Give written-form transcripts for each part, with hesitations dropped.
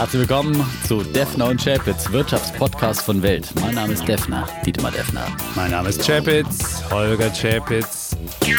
Herzlich willkommen zu Defner und Chapitz, Wirtschaftspodcast von Welt. Mein Name ist Defner, Dietmar Defner. Mein Name ist Chapitz, Holger Chapitz.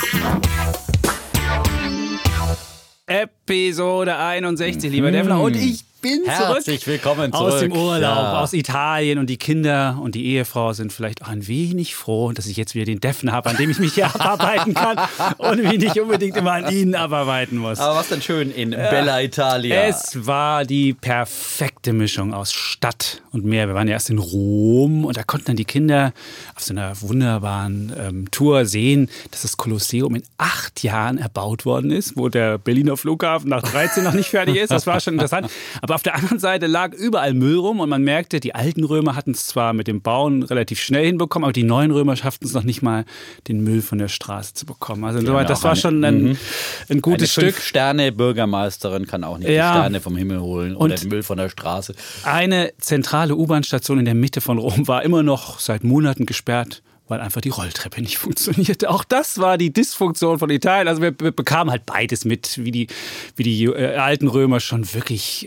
Episode 61, lieber Defner. Und ich bin Herzlich willkommen zurück. Aus dem Urlaub, aus Italien. Und die Kinder und die Ehefrau sind vielleicht auch ein wenig froh, dass ich jetzt wieder den Defner habe, an dem ich mich hier abarbeiten kann und mich nicht unbedingt immer an ihnen abarbeiten muss. Aber was denn schön in Bella Italia? Es war die perfekte Mischung aus Stadt und Meer. Wir waren ja erst in Rom und da konnten dann die Kinder auf so einer wunderbaren Tour sehen, dass das Kolosseum in 8 Jahren erbaut worden ist, wo der Berliner Flughafen nach 13 noch nicht fertig ist. Das war schon interessant. Aber auf der anderen Seite lag überall Müll rum und man merkte, die alten Römer hatten es zwar mit dem Bauen relativ schnell hinbekommen, aber die neuen Römer schafften es noch nicht mal, den Müll von der Straße zu bekommen. Also das war schon ein gutes Stück. 5-Sterne-Bürgermeisterin kann auch nicht die Sterne vom Himmel holen oder den Müll von der Straße. Eine zentrale U-Bahn-Station in der Mitte von Rom war immer noch seit Monaten gesperrt, weil einfach die Rolltreppe nicht funktionierte. Auch das war die Dysfunktion von Italien. Also wir bekamen halt beides mit, wie die alten Römer schon wirklich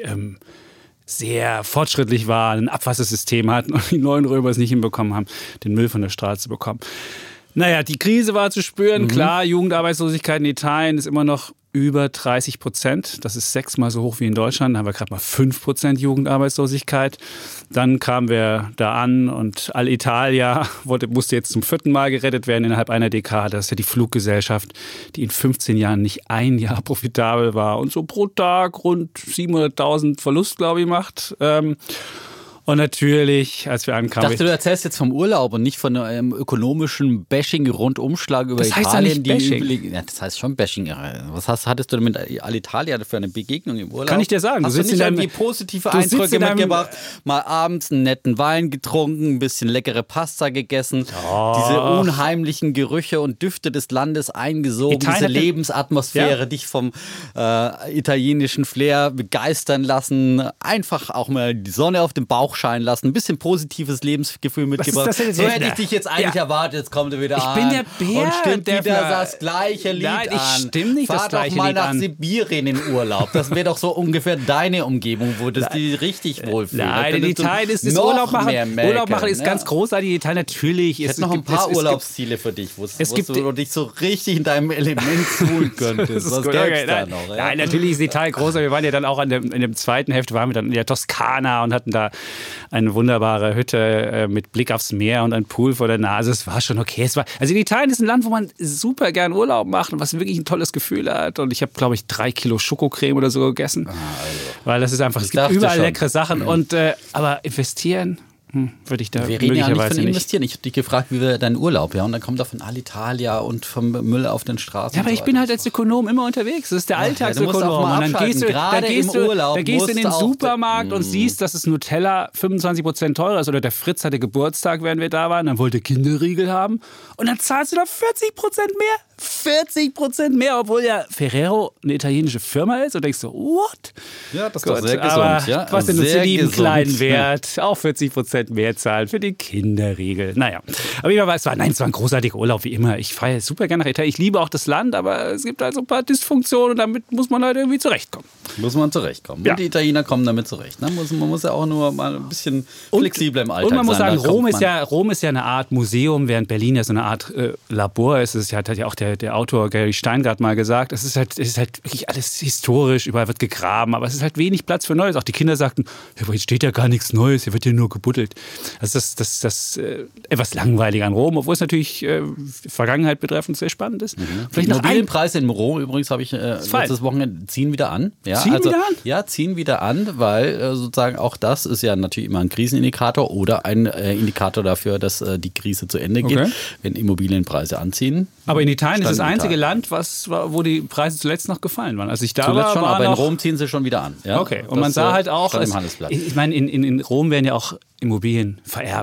sehr fortschrittlich waren, ein Abwassersystem hatten und die neuen Römer es nicht hinbekommen haben, den Müll von der Straße zu bekommen. Naja, die Krise war zu spüren. Klar, Jugendarbeitslosigkeit in Italien ist immer noch über 30%. Das ist 6-mal so hoch wie in Deutschland. Da haben wir gerade mal 5% Jugendarbeitslosigkeit. Dann kamen wir da an und Alitalia musste jetzt zum 4. Mal gerettet werden innerhalb einer Dekade. Das ist ja die Fluggesellschaft, die in 15 Jahren nicht ein Jahr profitabel war und so pro Tag rund 700.000 Verlust, glaube ich, macht. Und natürlich, als wir ankamen... Ich dachte, du erzählst jetzt vom Urlaub und nicht von einem ökonomischen Bashing-Rundumschlag über Italien. Das heißt ja nicht Bashing. Ja, das heißt schon Bashing. Hattest du denn mit Alitalia für eine Begegnung im Urlaub? Kann ich dir sagen. Hast du nicht irgendwie positive Eindrücke mitgebracht? Mal abends einen netten Wein getrunken, ein bisschen leckere Pasta gegessen, diese unheimlichen Gerüche und Düfte des Landes eingesogen, diese Lebensatmosphäre, dich vom italienischen Flair begeistern lassen, einfach auch mal die Sonne auf dem Bauch scheinen lassen, ein bisschen positives Lebensgefühl mitgebracht. So hätte ich dich jetzt eigentlich erwartet, jetzt kommt er wieder an. Ich bin der Bär. Und stimmt wieder das gleiche Lied an. Nein, ich stimme nicht das gleiche Lied an. Fahr doch mal nach Sibirien in Urlaub. Das wäre doch so ungefähr deine Umgebung, wo das die richtig wohlfühlt. Nein, in Italien ist Urlaub machen ist ganz großartig. In Italien natürlich. Ich hätte noch ein paar Urlaubsziele für dich, wo du dich so richtig in deinem Element suhlen könntest. Was gäb's da noch? Nein, natürlich ist Italien groß. Wir waren ja dann auch in dem zweiten Hälfte, waren wir dann in der Toskana und hatten da eine wunderbare Hütte mit Blick aufs Meer und ein Pool vor der Nase. Es war schon okay. Also in Italien ist ein Land, wo man super gern Urlaub macht und was wirklich ein tolles Gefühl hat. Und ich habe, glaube ich, 3 Kilo Schokocreme oder so gegessen. Weil das ist einfach, es gibt überall leckere Sachen. Und, aber investieren... würde ich da wir reden ja nicht von nicht. Investieren. Ich habe dich gefragt, wie wäre dein Urlaub? Ja, und dann kommt da von Alitalia und vom Müll auf den Straßen. Ja, aber ich bin halt als Ökonom immer unterwegs. Das ist der Alltagsökonom. Und dann gehst du in den Supermarkt und siehst, dass das Nutella 25% teurer ist. Oder der Fritz hatte Geburtstag, während wir da waren. Dann wollte er Kinderriegel haben. Und dann zahlst du da 40% mehr. 40% mehr, obwohl ja Ferrero eine italienische Firma ist. Und denkst so, what? Ja, das ist doch sehr gesund. Ja, was denn zu lieben kleinen Wert? Auch 40% mehr zahlen für die Kinderriegel. Naja, aber es war ein großartiger Urlaub, wie immer. Ich fahre super gerne nach Italien. Ich liebe auch das Land, aber es gibt halt so ein paar Dysfunktionen und damit muss man halt irgendwie zurechtkommen. Muss man zurechtkommen. Ja. Und die Italiener kommen damit zurecht. Ne? Man muss ja auch nur mal ein bisschen flexibler im Alltag sein. Und man muss sagen, Rom ist ja eine Art Museum, während Berlin ja so eine Art Labor ist. Es hat ja auch der Autor Gary Steingart mal gesagt. Es ist halt wirklich alles historisch, überall wird gegraben, aber es ist halt wenig Platz für Neues. Auch die Kinder sagten, hier steht ja gar nichts Neues, hier wird hier nur gebuddelt. Also das etwas langweilig an Rom, obwohl es natürlich Vergangenheit betreffend sehr spannend ist. Die Immobilienpreise in Rom übrigens habe ich letztes Wochenende ziehen wieder an. Ja, ziehen wieder an, weil sozusagen auch das ist ja natürlich immer ein Krisenindikator oder ein Indikator dafür, dass die Krise zu Ende geht, wenn Immobilienpreise anziehen. Aber in Italien ist das einzige Land, wo die Preise zuletzt noch gefallen waren. Als ich da zuletzt war, aber in Rom ziehen sie schon wieder an. Ja? Okay, und man sah halt auch, ich meine, in Rom werden ja auch Immobilien vererbt,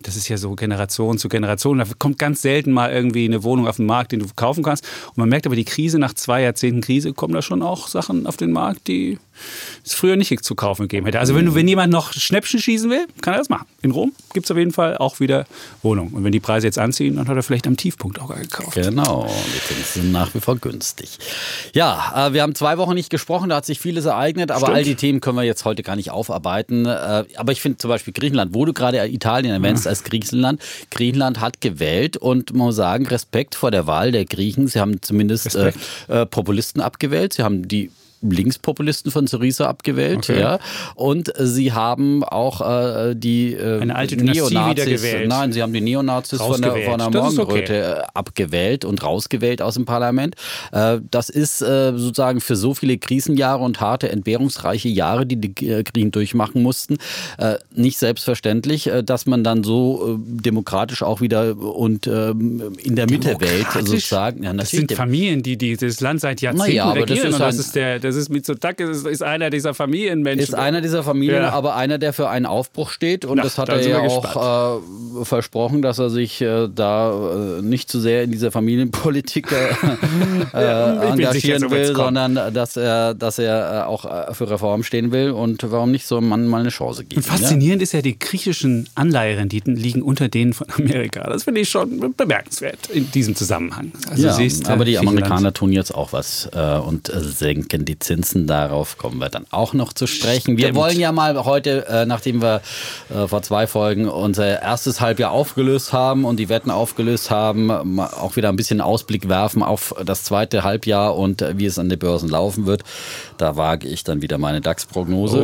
das ist ja so Generation zu Generation. Da kommt ganz selten mal irgendwie eine Wohnung auf den Markt, den du kaufen kannst. Und man merkt aber die Krise, nach 2 Jahrzehnten Krise, kommen da schon auch Sachen auf den Markt, die es früher nicht zu kaufen gegeben hätte. Also wenn jemand noch Schnäppchen schießen will, kann er das machen. In Rom gibt es auf jeden Fall auch wieder Wohnungen. Und wenn die Preise jetzt anziehen, dann hat er vielleicht am Tiefpunkt auch gekauft. Genau, die Zinsen sind nach wie vor günstig. Ja, wir haben 2 Wochen nicht gesprochen, da hat sich vieles ereignet, aber all die Themen können wir jetzt heute gar nicht aufarbeiten. Aber ich finde zum Beispiel Griechenland, wo du gerade Italien erwähnst als Griechenland. Griechenland hat gewählt und man muss sagen, Respekt vor der Wahl der Griechen. Sie haben zumindest Populisten abgewählt. Sie haben die Linkspopulisten von Syriza abgewählt, ja. Und sie haben auch die eine alte Dynastie wiedergewählt. Nein, sie haben die Neonazis von der Morgenröte abgewählt und rausgewählt aus dem Parlament. Das ist sozusagen für so viele Krisenjahre und harte, entbehrungsreiche Jahre, die die Griechen durchmachen mussten, nicht selbstverständlich, dass man dann so demokratisch auch wieder und in der Mitte wählt, sozusagen. Ja, das sind Familien, die das Land seit Jahrzehnten regieren. Das ist Mitsotakis, ist einer dieser Familienmenschen. Ist einer dieser Familien, aber einer, der für einen Aufbruch steht. Und das hat er ja auch versprochen, dass er sich da nicht zu sehr in dieser Familienpolitik engagieren will, sondern dass er auch für Reform stehen will. Und warum nicht so einem Mann mal eine Chance geben? Und faszinierend ist ja, die griechischen Anleiherenditen liegen unter denen von Amerika. Das finde ich schon bemerkenswert in diesem Zusammenhang. Also aber die Amerikaner tun jetzt auch was und senken die Zinsen, darauf kommen wir dann auch noch zu sprechen. Wir wollen ja mal heute, nachdem wir vor 2 Folgen unser erstes Halbjahr aufgelöst haben und die Wetten aufgelöst haben, auch wieder ein bisschen Ausblick werfen auf das zweite Halbjahr und wie es an den Börsen laufen wird. Da wage ich dann wieder meine DAX-Prognose.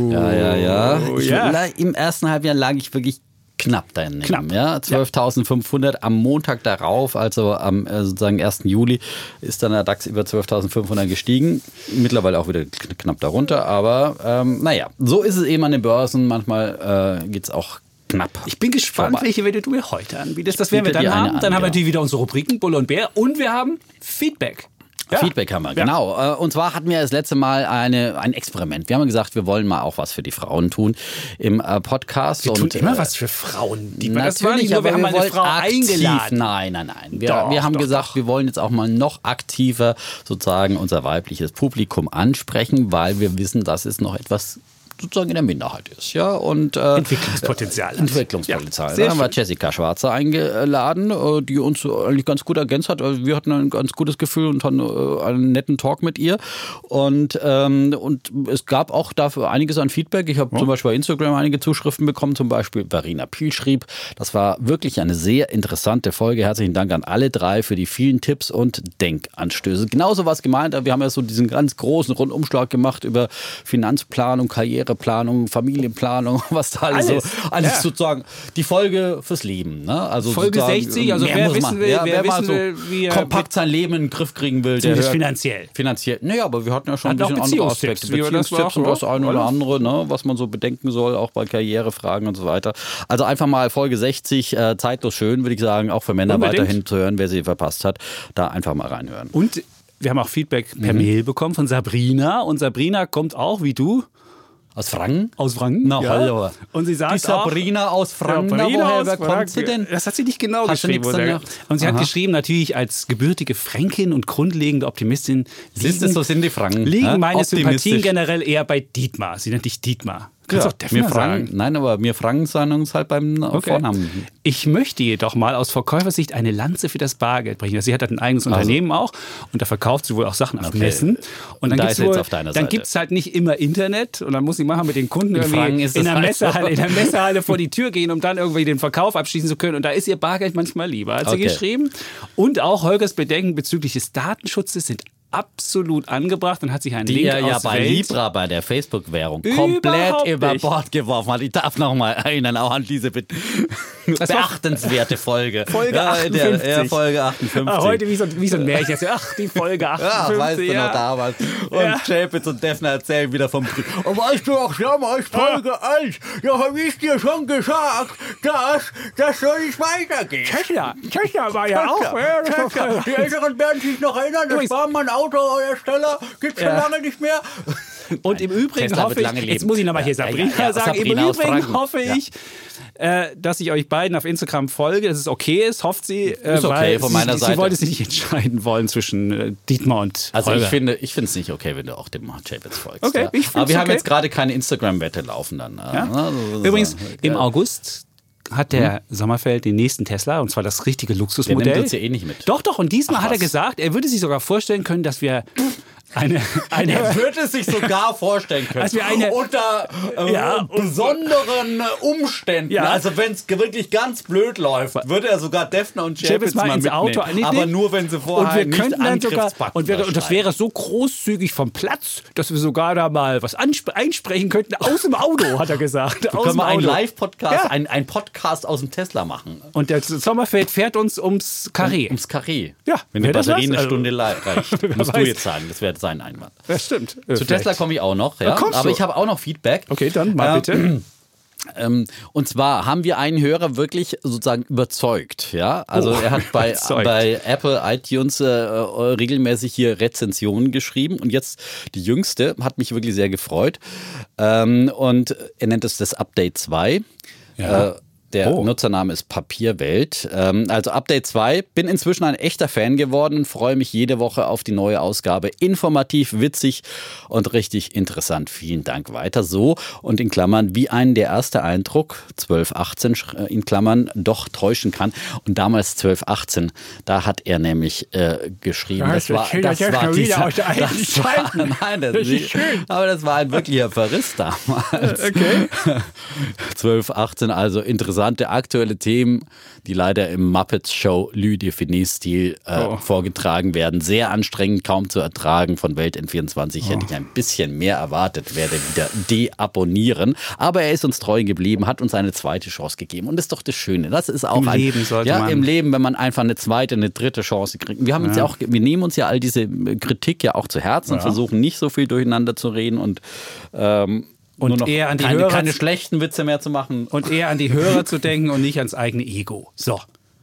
Im ersten Halbjahr lag ich wirklich knapp daneben. Ja? 12.500 am Montag darauf, also am sozusagen 1. Juli, ist dann der DAX über 12.500 gestiegen. Mittlerweile auch wieder knapp darunter, aber so ist es eben an den Börsen. Manchmal geht es auch knapp. Ich bin gespannt, welche Wette du mir heute anbietest. Das werden wir dann haben. Dann haben wir natürlich wieder unsere Rubriken Bulle und Bär und wir haben Feedback. Ja. Feedback haben wir, genau. Und zwar hatten wir das letzte Mal ein Experiment. Wir haben gesagt, wir wollen mal auch was für die Frauen tun im Podcast. Wir tun immer was für Frauen. Natürlich, aber wir haben eine Frau eingeladen. Nein. Wir haben gesagt, wir wollen jetzt auch mal noch aktiver sozusagen unser weibliches Publikum ansprechen, weil wir wissen, dass es noch etwas sozusagen in der Minderheit ist. Ja? Und, Entwicklungspotenzial. Entwicklungspotenzial. Da haben wir Jessica Schwarzer eingeladen, die uns eigentlich ganz gut ergänzt hat. Also wir hatten ein ganz gutes Gefühl und hatten einen netten Talk mit ihr. Und es gab auch dafür einiges an Feedback. Ich habe zum Beispiel bei Instagram einige Zuschriften bekommen. Zum Beispiel Verena Piel schrieb, das war wirklich eine sehr interessante Folge. Herzlichen Dank an alle 3 für die vielen Tipps und Denkanstöße. Genauso was gemeint. Wir haben ja so diesen ganz großen Rundumschlag gemacht über Finanzplanung, Karriereplanung, Familienplanung, was da alles sozusagen die Folge fürs Leben. Ne? Also Folge 60, also wer wissen will, wie er kompakt sein Leben in den Griff kriegen will. Finanziell. Naja, aber wir hatten ja schon ein bisschen andere Aspekte. Beziehungstipps und das eine oder andere, ne? Was man so bedenken soll, auch bei Karrierefragen und so weiter. Also einfach mal Folge 60, zeitlos schön, würde ich sagen, auch für Männer weiterhin zu hören, wer sie verpasst hat, da einfach mal reinhören. Und wir haben auch Feedback per Mail bekommen von Sabrina und Sabrina kommt auch, wie du, aus Franken? Aus Franken? Na, hallo. Und sie sagt die Sabrina auch, aus Franken, wer kommt sie denn? Das hat sie nicht genau geschrieben. Und sie hat geschrieben, natürlich als gebürtige Fränkin und grundlegende Optimistin sind die Franken. Liegen meine Sympathien generell eher bei Dietmar. Sie nennt dich Dietmar. Kannst auch Defner sagen. Nein, aber wir Franken sagen uns halt beim Vornamen. Ich möchte jedoch mal aus Verkäufersicht eine Lanze für das Bargeld brechen. Sie hat halt ein eigenes Unternehmen auch und da verkauft sie wohl auch Sachen auf Messen. Und dann gibt es halt nicht immer Internet und dann muss sie machen mit den Kunden irgendwie in der Messehalle vor die Tür gehen, um dann irgendwie den Verkauf abschließen zu können. Und da ist ihr Bargeld manchmal lieber, hat sie geschrieben. Und auch Holgers Bedenken bezüglich des Datenschutzes sind absolut angebracht und hat sich einen Link aus bei Libra, bei der Facebook-Währung, komplett über Bord geworfen hat. Ich darf noch mal erinnern, auch an diese beachtenswerte Folge. Folge 58. Folge 58. Heute wie so ein Märchen. Ach, die Folge 58. Weißt du noch damals. Und Chapitz und Defner erzählen wieder vom Krieg. Und weißt du auch damals, Folge 1, da habe ich dir schon gesagt, das soll nicht weitergehen. Tesla war ja auch. Die Älteren werden sich noch erinnern, das war mein Autohersteller, gibt es schon lange nicht mehr. Und im Übrigen hoffe ich, jetzt muss ich nochmal hier Sabrina sagen, im Übrigen hoffe ich, dass ich euch beiden auf Instagram folge, dass es okay ist, hofft sie, ist okay, von meiner Seite. Sie wollte sich nicht entscheiden wollen zwischen Dietmar und Also Holger. ich finde es nicht okay, wenn du auch dem Chapitz folgst. Okay, ja. Aber wir haben jetzt gerade keine Instagram-Wette laufen dann. Ja? Übrigens, im August hat der Sommerfeld den nächsten Tesla, und zwar das richtige Luxusmodell. Der nimmt uns ja eh nicht mit. Doch, und diesmal hat er gesagt, er würde sich sogar vorstellen können, dass wir er würde sich sogar vorstellen können. Dass wir unter besonderen Umständen, also wenn es wirklich ganz blöd läuft, würde er sogar Defner und Chapitz mal ins Auto mitnehmen. Aber nur, wenn sie vorher nicht Angriffspacken und das wäre so großzügig vom Platz, dass wir sogar da mal was einsprechen könnten aus dem Auto, hat er gesagt. Wir können mal einen Live-Podcast, einen Podcast aus dem Tesla machen. Und der Sommerfeld fährt uns ums Karree. Ums Karree. Ja. Wenn die Batterie eine Stunde reicht, musst du jetzt sagen, das wäre sein Einwand. Das stimmt. Zu Tesla komme ich auch noch. Ja? Aber ich habe auch noch Feedback. Okay, dann mal bitte. Und zwar haben wir einen Hörer wirklich sozusagen überzeugt. Ja? Also er hat bei Apple iTunes regelmäßig hier Rezensionen geschrieben. Und jetzt die jüngste hat mich wirklich sehr gefreut. Und er nennt es das Update 2. Ja. Der Nutzername ist Papierwelt. Also Update 2. Bin inzwischen ein echter Fan geworden und freue mich jede Woche auf die neue Ausgabe. Informativ, witzig und richtig interessant. Vielen Dank. Weiter so. Und in Klammern, wie einen der erste Eindruck, 1218 in Klammern, doch täuschen kann. Und damals 1218, da hat er nämlich geschrieben. Aber das war ein wirklicher Verriss damals. Okay. 1218, also interessante aktuelle Themen, die leider im Muppets Show Lü Define-Stil vorgetragen werden. Sehr anstrengend, kaum zu ertragen. Von Welt N24 hätte ich ein bisschen mehr erwartet, werde wieder deabonnieren. Aber er ist uns treu geblieben, hat uns eine zweite Chance gegeben. Und das ist doch das Schöne. Das ist auch im Leben, wenn man einfach eine zweite, eine dritte Chance kriegt. Wir haben uns wir nehmen uns ja all diese Kritik ja auch zu Herzen und versuchen nicht so viel durcheinander zu reden und eher an die Hörer keine schlechten Witze mehr zu machen. Und eher an die Hörer zu denken und nicht ans eigene Ego. So.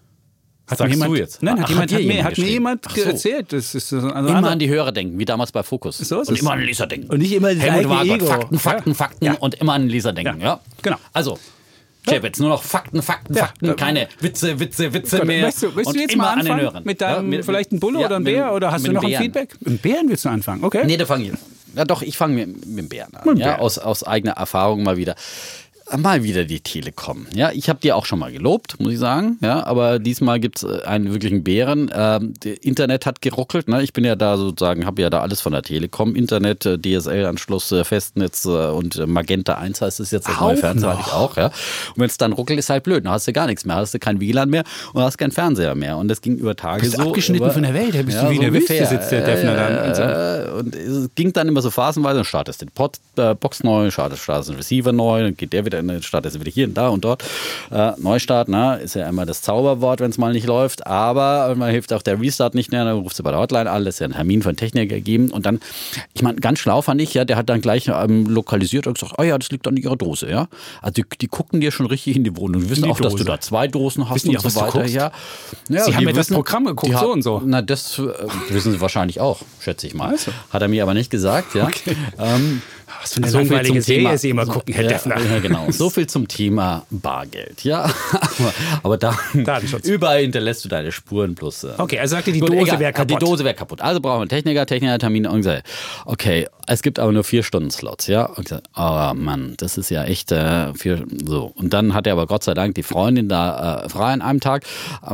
Du jetzt? Nein, hat mir jemand erzählt. Das ist immer an die Hörer denken, wie damals bei Fokus. So und immer an den Leser denken. Und nicht immer das eigene Ego. Fakten und immer an den Leser denken. Ja. Genau. Also, jetzt nur noch Fakten, keine Witze mehr. Willst du jetzt mal anfangen mit deinem, vielleicht ein Bulle oder ein Bär? Oder hast du noch ein Feedback? Mit dem Bären willst du anfangen, okay? Nee, da fange ich. Ja doch, ich fange mit dem Bären an. Ja, aus eigener Erfahrung mal wieder. Mal wieder die Telekom. Ja, ich habe die auch schon mal gelobt, muss ich sagen. Ja, aber diesmal gibt es einen wirklichen Bären. Das Internet hat geruckelt. Ne? Ich bin ja da sozusagen, habe ja da alles von der Telekom. Internet, DSL-Anschluss, Festnetz und Magenta 1 heißt es jetzt. Das neue Fernseher habe ich auch. Ja. Und wenn es dann ruckelt, ist halt blöd. Dann hast du gar nichts mehr. Hast du kein WLAN mehr und hast keinen Fernseher mehr. Und das ging über Tage bist so. Abgeschnitten von der Welt. Da bist du wie in der Wüste, sitzt der Defner dann. Und es ging dann immer so phasenweise. Dann startest du die Box neu, startest den Receiver neu, dann geht der wieder in den Start, ist wieder hier und da und dort. Neustart, ist ja immer das Zauberwort, wenn es mal nicht läuft, aber man hilft auch der Restart nicht mehr, dann rufst du bei der Hotline an, lässt ja einen Termin von Techniker gegeben und dann, ich meine, ganz schlau fand ich, der hat dann gleich lokalisiert und gesagt, das liegt an ihrer Dose, ja. Also die gucken dir schon richtig in die Wohnung, die wissen auch, dass du da 2 Dosen hast und so weiter. Ja, Sie haben ja das Programm geguckt, so und so. Na, das wissen sie wahrscheinlich auch, schätze ich mal. Also. Hat er mir aber nicht gesagt, ja. Okay. Was für eine langweilige Serie Sie immer gucken, Herr Defner. Ja, genau. So viel zum Thema Bargeld. Ja, aber da überall hinterlässt du deine Spuren plus. Okay, er sagte, die Dose wäre kaputt. Die Dose wäre kaputt. Also brauchen wir Technikertermin. Und gesagt, okay, es gibt aber nur 4-Stunden-Slots. Ja, und gesagt, oh Mann, das ist ja echt so. Und dann hat er aber Gott sei Dank die Freundin da frei an einem Tag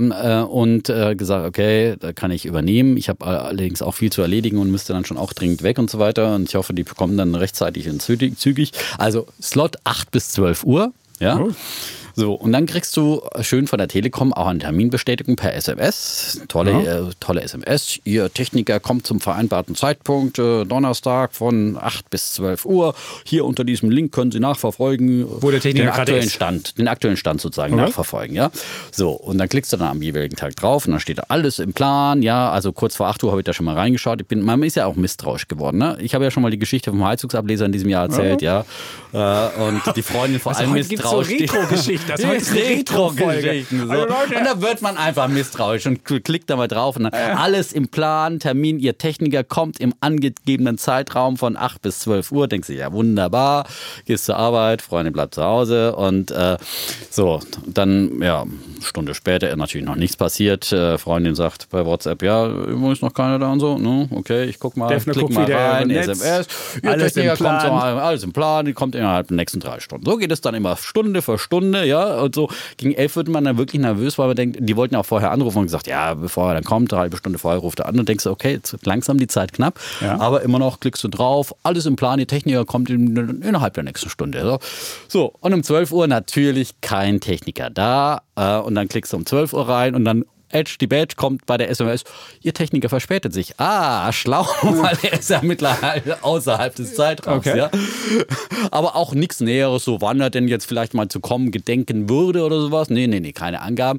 und gesagt, okay, da kann ich übernehmen. Ich habe allerdings auch viel zu erledigen und müsste dann schon auch dringend weg und so weiter. Und ich hoffe, die bekommen dann rechtzeitig und zügig. Also Slot 8 bis 12 Uhr. Ja. Oh. So, und dann kriegst du schön von der Telekom auch eine Terminbestätigung per SMS. Tolle SMS. Ihr Techniker kommt zum vereinbarten Zeitpunkt, Donnerstag von 8 bis 12 Uhr. Hier unter diesem Link können Sie nachverfolgen, wo der Techniker den aktuellen Stand sozusagen nachverfolgen. Ja? So, und dann klickst du dann am jeweiligen Tag drauf und dann steht da alles im Plan. Ja, also kurz vor 8 Uhr habe ich da schon mal reingeschaut. Man ist ja auch misstrauisch geworden. Ne? Ich habe ja schon mal die Geschichte vom Heizungsableser in diesem Jahr erzählt. Ja. Und die Freundin vor allem misstrauisch. So Retro-Geschichten. Das ist Retro-Geschichten. So. Und da wird man einfach misstrauisch und klickt da mal drauf. Und dann alles im Plan, Termin, Ihr Techniker kommt im angegebenen Zeitraum von 8 bis 12 Uhr. Denkst du, ja wunderbar, gehst zur Arbeit, Freundin bleibt zu Hause und so. Dann, ja, Stunde später natürlich noch nichts passiert. Freundin sagt bei WhatsApp, ja, übrigens noch keiner da und so. No, okay, ich guck mal, klick mal rein, SMS. Ihr Techniker kommt so, alles im Plan, die kommt innerhalb der nächsten 3 Stunden. So geht es dann immer Stunde für Stunde, ja, und so. Gegen 11 wird man dann wirklich nervös, weil man denkt, die wollten auch vorher anrufen und gesagt, ja, bevor er dann kommt, 1 halbe Stunde vorher ruft er an und denkst du, okay, jetzt wird langsam die Zeit knapp, aber immer noch klickst du drauf, alles im Plan, die Techniker kommt innerhalb der nächsten Stunde. So, und um 12 Uhr natürlich kein Techniker da und dann klickst du um 12 Uhr rein und dann die Badge kommt bei der SMS, Ihr Techniker verspätet sich. Schlau, weil er ist ja mittlerweile außerhalb des Zeitraums. Okay. Ja. Aber auch nichts Näheres, so wann er denn jetzt vielleicht mal zu kommen gedenken würde oder sowas. Nee, keine Angaben.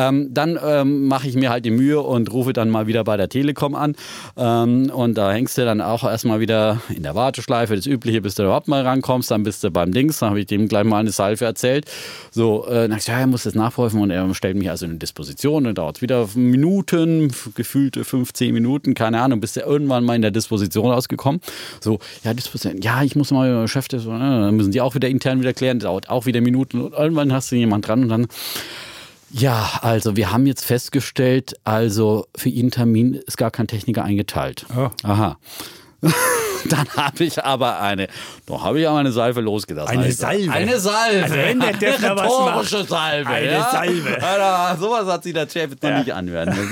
Dann mache ich mir halt die Mühe und rufe dann mal wieder bei der Telekom an. Und da hängst du dann auch erstmal wieder in der Warteschleife, das Übliche, bis du überhaupt mal rankommst. Dann bist du beim Dings, dann habe ich dem gleich mal eine Salve erzählt. So, dann sag ich, er muss das nachprüfen und er stellt mich also in Disposition und dauert wieder Minuten, gefühlte 15 Minuten, keine Ahnung, bis der irgendwann mal in der Disposition rausgekommen. So, ja, Disposition, ja, ich muss mal Chef, dann müssen die auch wieder intern wieder klären, dauert auch wieder Minuten und irgendwann hast du jemand dran und dann, ja, also wir haben jetzt festgestellt, also für Ihren Termin ist gar kein Techniker eingeteilt. Oh. Aha. Dann habe ich aber eine Salve losgelassen. Eine Salve? Eine Salve. Also wenn der Defner was macht. Salve. Eine Salve. Alter, sowas hat sich der Chef jetzt noch nicht anhören müssen.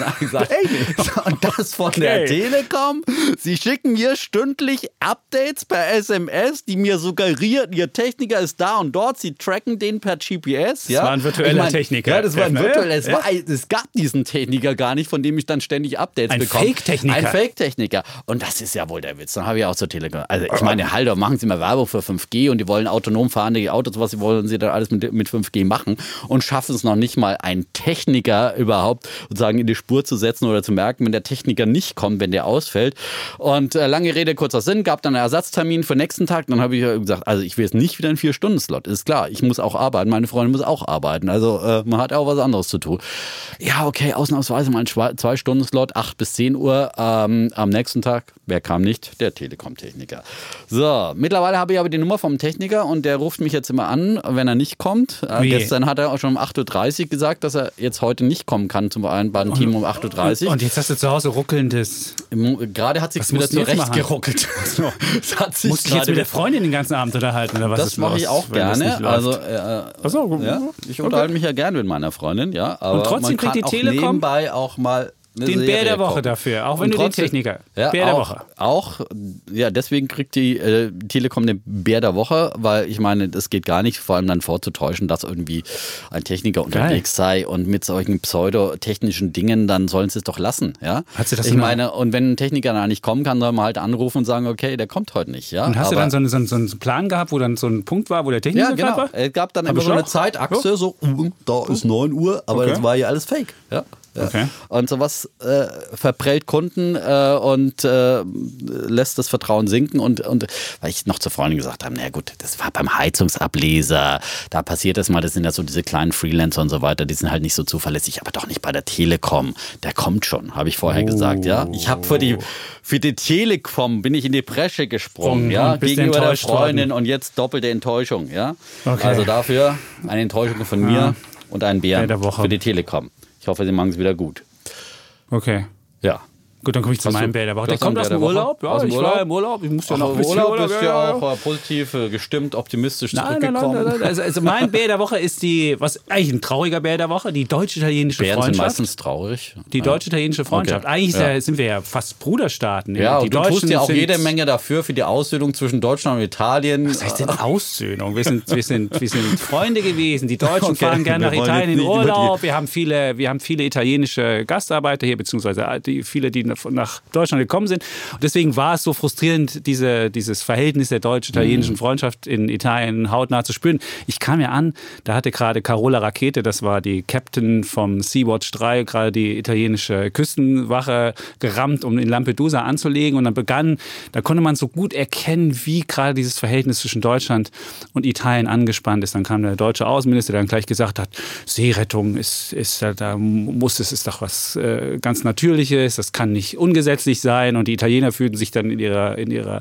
Und das von der Telekom. Sie schicken mir stündlich Updates per SMS, die mir suggerieren, Ihr Techniker ist da und dort. Sie tracken den per GPS. Das war ein virtueller Techniker. Ja, das war ein virtueller. Es gab diesen Techniker gar nicht, von dem ich dann ständig Updates bekomme. Ein Fake-Techniker. Und das ist ja wohl der Witz. Dann habe ich auch zur Telekom. Also ich meine, Halter, machen Sie mal Werbung für 5G und die wollen autonom fahrende Autos, was wollen Sie dann alles mit 5G machen und schaffen es noch nicht mal, einen Techniker überhaupt sozusagen in die Spur zu setzen oder zu merken, wenn der Techniker nicht kommt, wenn der ausfällt. Und lange Rede, kurzer Sinn, gab dann einen Ersatztermin für den nächsten Tag. Dann habe ich gesagt, also ich will jetzt nicht wieder einen 4-Stunden-Slot. Ist klar, ich muss auch arbeiten, meine Freundin muss auch arbeiten. Also man hat auch was anderes zu tun. Ja, okay, ausnahmsweise mal einen 2-Stunden-Slot, 8 bis 10 Uhr am nächsten Tag. Wer kam nicht? Der Telekom-Techniker. So, mittlerweile habe ich aber die Nummer vom Techniker und der ruft mich jetzt immer an, wenn er nicht kommt. Gestern hat er auch schon um 8.30 Uhr gesagt, dass er jetzt heute nicht kommen kann zum Team um 8.30 Uhr. Und jetzt hast du zu Hause ruckelndes. Gerade hat sich wieder zurechtgeruckelt. Musst du jetzt mit der Freundin den ganzen Abend unterhalten? Oder was das mache ich auch gerne. Ich unterhalte mich ja gerne mit meiner Freundin. Ja, aber und trotzdem kriegt die Telekom nebenbei auch mal den Bär der Woche dafür, auch wenn du den Techniker. Ja, Bär der Woche. Deswegen kriegt die Telekom den Bär der Woche, weil ich meine, das geht gar nicht, vor allem dann vorzutäuschen, dass irgendwie ein Techniker unterwegs sei und mit solchen pseudotechnischen Dingen, dann sollen sie es doch lassen. Ja? Hat sie das und wenn ein Techniker da nicht kommen kann, soll man halt anrufen und sagen, okay, der kommt heute nicht. Ja? Und hast du dann so einen Plan gehabt, wo dann so ein Punkt war, wo der Techniker war? Es gab dann immer so eine Zeitachse, da ist 9 Uhr, aber das war ja alles Fake. Ja? Okay. Und sowas verprellt Kunden und lässt das Vertrauen sinken. Und weil ich noch zur Freundin gesagt habe, na gut, das war beim Heizungsableser, da passiert das mal, das sind ja so diese kleinen Freelancer und so weiter, die sind halt nicht so zuverlässig, aber doch nicht bei der Telekom. Der kommt schon, habe ich vorher gesagt. Ja, ich habe für die Telekom bin ich in die Bresche gesprungen, gegenüber der Freundin und jetzt doppelte Enttäuschung. Ja? Okay. Also dafür eine Enttäuschung von mir und einen Bären für die Telekom. Ich hoffe, Sie machen es wieder gut. Okay. Ja. Gut, dann komme ich zu meinem Bär der Woche. Der kommt aus dem Urlaub. Ja, ich war im Urlaub. Ich musste ja noch ein bisschen Urlaub. Bist ja auch positiv gestimmt, optimistisch zurückgekommen. Nein. Also mein Bär der Woche ist eigentlich ein trauriger Bär der Woche, die deutsch-italienische Freundschaft. Bären sind meistens traurig. Die deutsch-italienische Freundschaft. Okay. Eigentlich sind wir ja fast Bruderstaaten. Ja, und du tust ja auch jede Menge dafür für die Aussöhnung zwischen Deutschland und Italien. Was heißt denn Aussöhnung? Wir sind Freunde gewesen. Die Deutschen fahren gerne nach Italien in Urlaub. Wir haben viele italienische Gastarbeiter hier, beziehungsweise viele, die nach Deutschland gekommen sind. Und deswegen war es so frustrierend, dieses Verhältnis der deutsch-italienischen Freundschaft in Italien hautnah zu spüren. Ich kam ja an, da hatte gerade Carola Rackete, das war die Captain vom Sea-Watch 3, gerade die italienische Küstenwache gerammt, um in Lampedusa anzulegen. Und dann da konnte man so gut erkennen, wie gerade dieses Verhältnis zwischen Deutschland und Italien angespannt ist. Dann kam der deutsche Außenminister, der dann gleich gesagt hat, Seerettung ist doch was ganz Natürliches, das kann nicht ungesetzlich sein. Und die Italiener fühlten sich dann in ihrer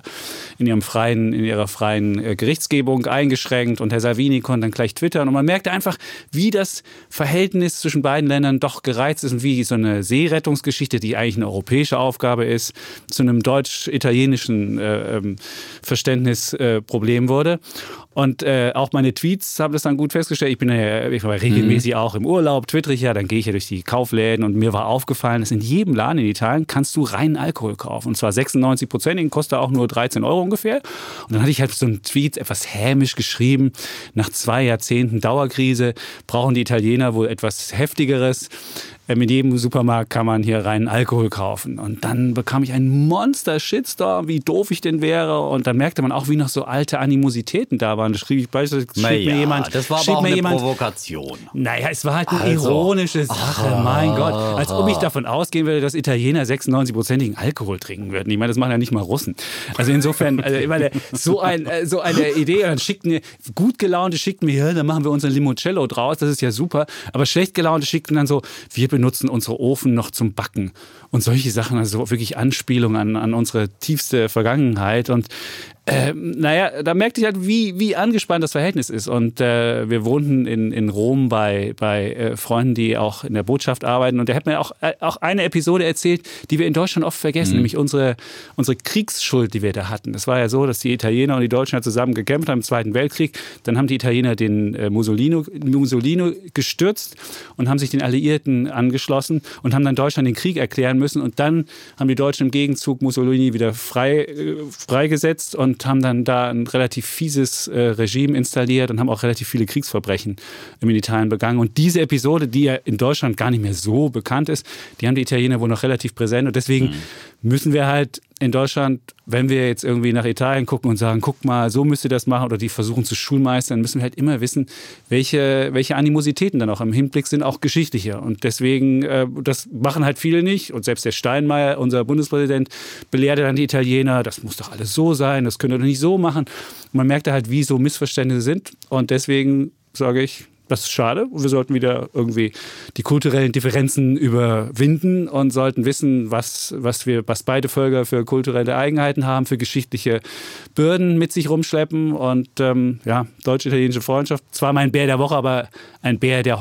freien Gerichtsgebung eingeschränkt. Und Herr Salvini konnte dann gleich twittern. Und man merkte einfach, wie das Verhältnis zwischen beiden Ländern doch gereizt ist und wie so eine Seerettungsgeschichte, die eigentlich eine europäische Aufgabe ist, zu einem deutsch-italienischen Verständnisproblem wurde. Und auch meine Tweets haben das dann gut festgestellt. Ich war regelmäßig auch im Urlaub, twittere ich ja, dann gehe ich ja durch die Kaufläden und mir war aufgefallen, dass in jedem Laden in Italien kannst du reinen Alkohol kaufen. Und zwar 96%, den kostet auch nur 13 € ungefähr. Und dann hatte ich halt so einen Tweet etwas hämisch geschrieben, nach 2 Jahrzehnten Dauerkrise brauchen die Italiener wohl etwas Heftigeres. In jedem Supermarkt kann man hier reinen Alkohol kaufen. Und dann bekam ich einen Monster-Shitstorm, wie doof ich denn wäre. Und dann merkte man auch, wie noch so alte Animositäten da waren. Da schrieb ich beispielsweise, mir jemand. Das war aber auch eine Provokation. Naja, es war halt eine ironische Sache, mein Gott. Als ob ich davon ausgehen würde, dass Italiener 96%igen Alkohol trinken würden. Ich meine, das machen ja nicht mal Russen. Also insofern, ich meine, so eine Idee. Dann gut gelaunte schickten mir, dann machen wir unser Limoncello draus. Das ist ja super. Aber schlecht gelaunte schickten dann so, wir benutzen unsere Ofen noch zum Backen und solche Sachen, also wirklich Anspielungen an unsere tiefste Vergangenheit. Und naja, da merkte ich halt, wie angespannt das Verhältnis ist. Und wir wohnten in Rom bei Freunden, die auch in der Botschaft arbeiten. Und der hat mir auch eine Episode erzählt, die wir in Deutschland oft vergessen, nämlich unsere Kriegsschuld, die wir da hatten. Das war ja so, dass die Italiener und die Deutschen ja zusammen gekämpft haben im Zweiten Weltkrieg. Dann haben die Italiener den Mussolini gestürzt und haben sich den Alliierten angeschlossen und haben dann Deutschland den Krieg erklären müssen. Und dann haben die Deutschen im Gegenzug Mussolini wieder freigesetzt und haben dann da ein relativ fieses Regime installiert und haben auch relativ viele Kriegsverbrechen in Italien begangen. Und diese Episode, die ja in Deutschland gar nicht mehr so bekannt ist, die haben die Italiener wohl noch relativ präsent. Und deswegen müssen wir halt in Deutschland, wenn wir jetzt irgendwie nach Italien gucken und sagen, guck mal, so müsst ihr das machen oder die versuchen zu schulmeistern, müssen wir halt immer wissen, welche Animositäten dann auch im Hinblick sind, auch geschichtliche. Und deswegen, das machen halt viele nicht. Und selbst der Steinmeier, unser Bundespräsident, belehrte dann die Italiener, das muss doch alles so sein, das könnt ihr doch nicht so machen. Und man merkte halt, wie so Missverständnisse sind. Und deswegen sage ich, das ist schade. Wir sollten wieder irgendwie die kulturellen Differenzen überwinden und sollten wissen, was beide Völker für kulturelle Eigenheiten haben, für geschichtliche Bürden mit sich rumschleppen. Und deutsch-italienische Freundschaft, zwar mein Bär der Woche, aber ein Bär, der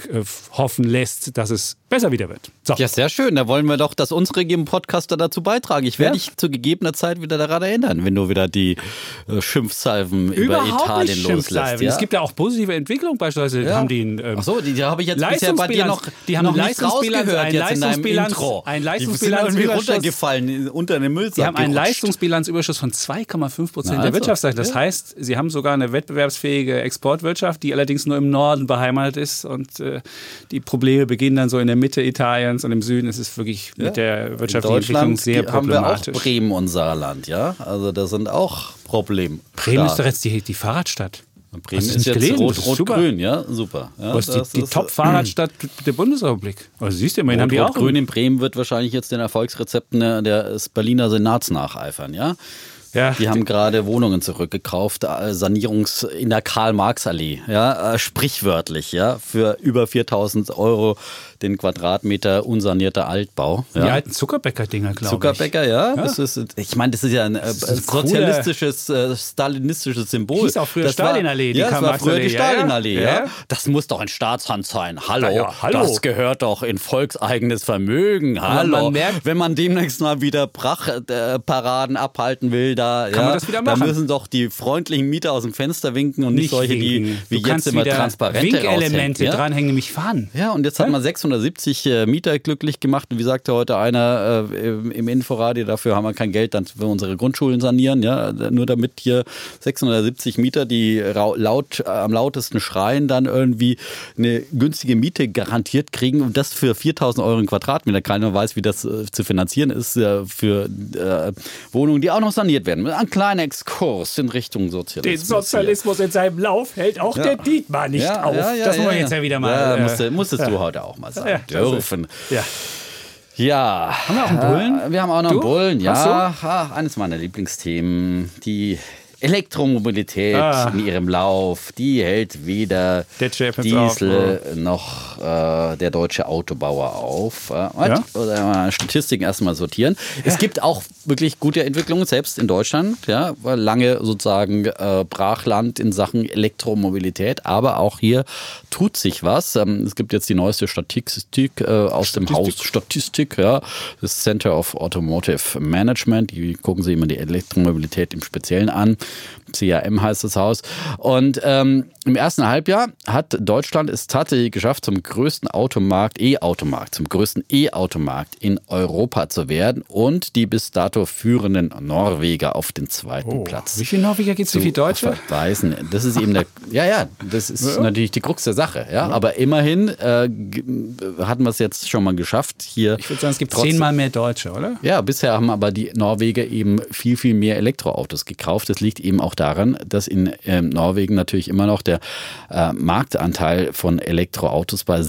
hoffen lässt, dass es besser wieder wird. So. Ja, sehr schön. Da wollen wir doch, dass unsere Podcaster dazu beitragen. Ich werde dich zu gegebener Zeit wieder daran erinnern, wenn du wieder die Schimpfsalven über Italien loslässt. Ja? Es gibt ja auch positive Entwicklungen, beispielsweise haben die Achso, die habe ich jetzt bisher bei dir noch nicht rausgehört jetzt in deinem Intro. Die sind irgendwie runtergefallen unter den Müllsack. Die haben einen Leistungsbilanzüberschuss von 2,5% der Wirtschaftsseite. Das heißt, sie haben sogar eine wettbewerbsfähige Exportwirtschaft, die allerdings nur im Norden beheimatet ist. Und die Probleme beginnen dann so in der Mitte Italiens und im Süden ist es wirklich mit der wirtschaftlichen Entwicklung sehr problematisch. Haben wir auch Bremen und Saarland, ja? Also das sind auch Probleme. Bremen ist doch jetzt die Fahrradstadt. Bremen ist jetzt rot-grün, ja, super. Ja, das ist die Top-Fahrradstadt der Bundesrepublik. Also siehst du, immerhin haben die auch. Rot-grün in Bremen wird wahrscheinlich jetzt den Erfolgsrezepten des Berliner Senats nacheifern, ja? Ja, die haben gerade Wohnungen zurückgekauft, Sanierungs in der Karl-Marx-Allee, ja, sprichwörtlich, ja, für über 4.000 € den Quadratmeter unsanierter Altbau. Ja. Die alten Zuckerbäcker-Dinger, glaube ich. Zuckerbäcker, ja. Das ist, ich meine, das ist ja ein sozialistisches, stalinistisches Symbol. Hieß auch früher Stalinallee. Das war früher die Stalinallee, ja. Das muss doch in Staatshand sein. Hallo, das gehört doch in volkseigenes Vermögen. Hallo, wenn man demnächst mal wieder Brachparaden abhalten will, da. Kann man das wieder machen? Da müssen doch die freundlichen Mieter aus dem Fenster winken und nicht solche, die wie jetzt immer transparente Winkelemente dranhängen, nämlich Fahnen. Ja, und jetzt hat man 670 Mieter glücklich gemacht. Und wie sagte heute einer im Inforadio, dafür haben wir kein Geld dann für unsere Grundschulen sanieren. Ja, nur damit hier 670 Mieter, die am lautesten schreien, dann irgendwie eine günstige Miete garantiert kriegen. Und das für 4.000 Euro im Quadratmeter. Keiner weiß, wie das zu finanzieren ist für Wohnungen, die auch noch saniert werden. Ein kleiner Exkurs in Richtung Sozialismus. Den Sozialismus in seinem Lauf hält auch der Dietmar nicht auf. Das muss man jetzt ja wieder mal... musstest du heute auch mal sagen dürfen. Ja. Haben wir auch einen Bullen? Wir haben auch noch einen Bullen, ja. Eines meiner Lieblingsthemen, die Elektromobilität in ihrem Lauf, die hält weder Diesel noch der deutsche Autobauer auf. Oder Statistiken erstmal sortieren. Es gibt auch wirklich gute Entwicklungen, selbst in Deutschland. Ja, lange sozusagen Brachland in Sachen Elektromobilität. Aber auch hier tut sich was. Es gibt jetzt die neueste Statistik aus dem Haus Statistik. Ja, das Center of Automotive Management. Die gucken sich immer die Elektromobilität im Speziellen an. CAM heißt das Haus. Und im ersten Halbjahr hat Deutschland es tatsächlich geschafft, zum größten größten E-Automarkt in Europa zu werden und die bis dato führenden Norweger auf den zweiten Platz. Wie viele Norweger gibt es, wie viele Deutsche? Verweisen. Das ist eben das ist natürlich die Krux der Sache. Ja? Aber immerhin hatten wir es jetzt schon mal geschafft. Hier ich würde sagen, es gibt 10-mal mehr Deutsche, oder? Ja, bisher haben aber die Norweger eben viel, viel mehr Elektroautos gekauft. Das liegt eben auch daran, dass in Norwegen natürlich immer noch der Marktanteil von Elektroautos bei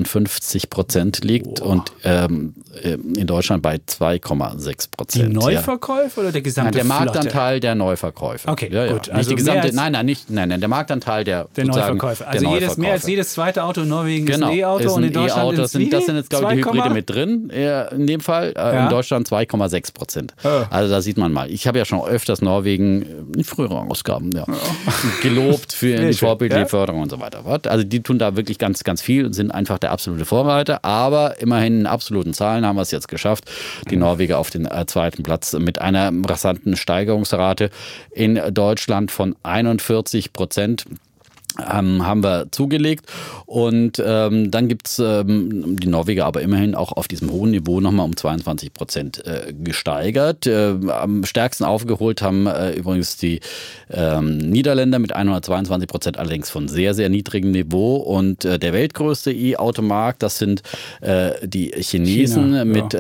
56% liegt und in Deutschland bei 2,6%. Die Neuverkäufe oder der gesamte Der Marktanteil der Neuverkäufe. Okay, gut. Nicht also die gesamte, nein, der Marktanteil der Neuverkäufe. Also mehr als jedes zweite Auto in Norwegen ist ein E-Auto und in Deutschland das sind jetzt, glaube ich, die Hybride mit drin in dem Fall. In Deutschland 2,6%. Also da sieht man mal. Ich habe ja schon öfters Norwegen in früheren Ausgaben gelobt für die vorbildliche Förderung und so weiter. Also die tun da wirklich ganz, ganz viel und sind einfach der absolute Vorreiter. Aber immerhin in absoluten Zahlen haben wir es jetzt geschafft. Die Norweger auf den zweiten Platz mit einer rasanten Steigerungsrate in Deutschland von 41%. Haben wir zugelegt und dann gibt es die Norweger aber immerhin auch auf diesem hohen Niveau nochmal um 22% gesteigert. Am stärksten aufgeholt haben übrigens die Niederländer mit 122%, allerdings von sehr, sehr niedrigem Niveau. Und der weltgrößte E-Automarkt, das sind die Chinesen China, mit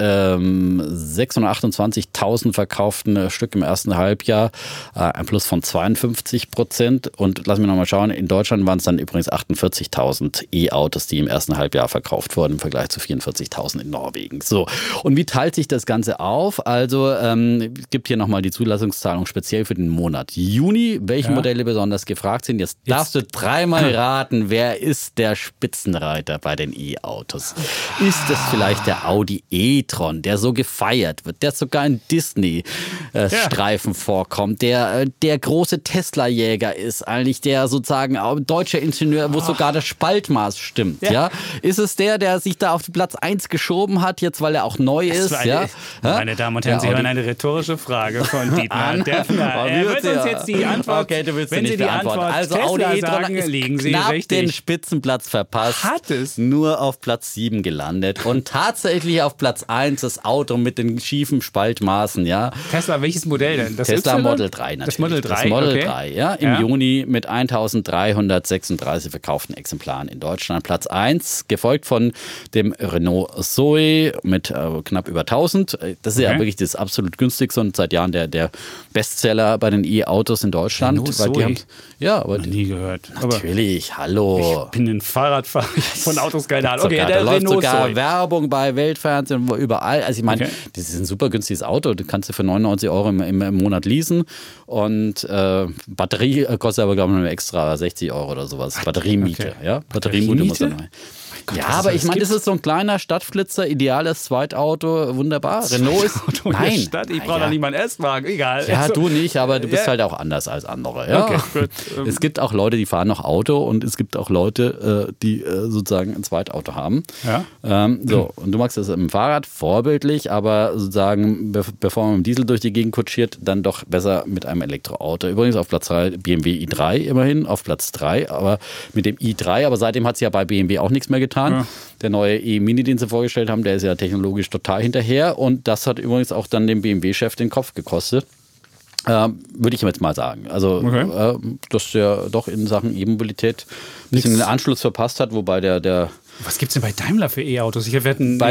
628.000 verkauften Stück im ersten Halbjahr, ein Plus von 52%. Und lassen wir nochmal schauen, in Deutschland waren es dann übrigens 48.000 E-Autos, die im ersten Halbjahr verkauft wurden, im Vergleich zu 44.000 in Norwegen. So, und wie teilt sich das Ganze auf? Also es gibt hier nochmal die Zulassungszahlung speziell für den Monat Juni, welche Modelle besonders gefragt sind. Jetzt darfst du dreimal raten, wer ist der Spitzenreiter bei den E-Autos? Ist es vielleicht der Audi e-tron, der so gefeiert wird, der sogar in Disney-Streifen vorkommt, der große Tesla-Jäger ist, eigentlich der sozusagen deutscher Ingenieur, wo sogar das Spaltmaß stimmt. Ja. Ist es der sich da auf Platz 1 geschoben hat, jetzt weil er auch neu ist? Meine Damen und Herren, Sie hören eine rhetorische Frage von Dietmar Deffner. Er wird uns jetzt die Antwort, okay, du willst wenn nicht Sie die beantworten. Antwort Also Tesla Audi e-tron sagen, ist liegen Sie knapp richtig. Den Spitzenplatz verpasst. Hat es. Nur auf Platz 7 gelandet und tatsächlich auf Platz 1 das Auto mit den schiefen Spaltmaßen. Ja. Tesla, welches Modell denn? Das Tesla Y? Model 3 natürlich. Das Model 3, das Model 3 ja, im Juni mit 1.336 verkauften Exemplaren in Deutschland. Platz 1, gefolgt von dem Renault Zoe mit knapp über 1.000. Das ist ja wirklich das absolut günstigste und seit Jahren der Bestseller bei den E-Autos in Deutschland. Renault Zoe? Aber nie gehört. Natürlich, hallo. Ich bin ein Fahrradfahrer, von Autos keine Ahnung. Okay, da läuft sogar Werbung bei Weltfernsehen, überall. Also ich meine, das ist ein super günstiges Auto. Das kannst du für 99 Euro im Monat leasen. Und Batterie kostet aber, glaube ich, noch extra 60 Euro oder sowas. Batteriemiete. Ja? Batteriemiete muss man Gott, ja, aber ich meine, das ist so ein kleiner Stadtflitzer, ideales Zweitauto, wunderbar. Renault ist... Nein, Stadt. Ich brauche doch nicht meinen Erstwagen, egal. Ja, du nicht, aber du bist halt auch anders als andere. Ja? Okay, gut. Es gibt auch Leute, die fahren noch Auto und es gibt auch Leute, die sozusagen ein Zweitauto haben. Ja? So, und du magst das im Fahrrad vorbildlich, aber sozusagen, bevor man mit dem Diesel durch die Gegend kutschiert, dann doch besser mit einem Elektroauto. Übrigens auf Platz 3 BMW i3 immerhin, auf Platz 3, aber mit dem i3, aber seitdem hat es ja bei BMW auch nichts mehr getan. Ja. Der neue e-Mini, den sie vorgestellt haben, der ist ja technologisch total hinterher und das hat übrigens auch dann dem BMW-Chef den Kopf gekostet. Würde ich jetzt mal sagen. Also, dass der doch in Sachen E-Mobilität ein bisschen den Anschluss verpasst hat, wobei der Was gibt es denn bei Daimler für E-Autos? Wir hatten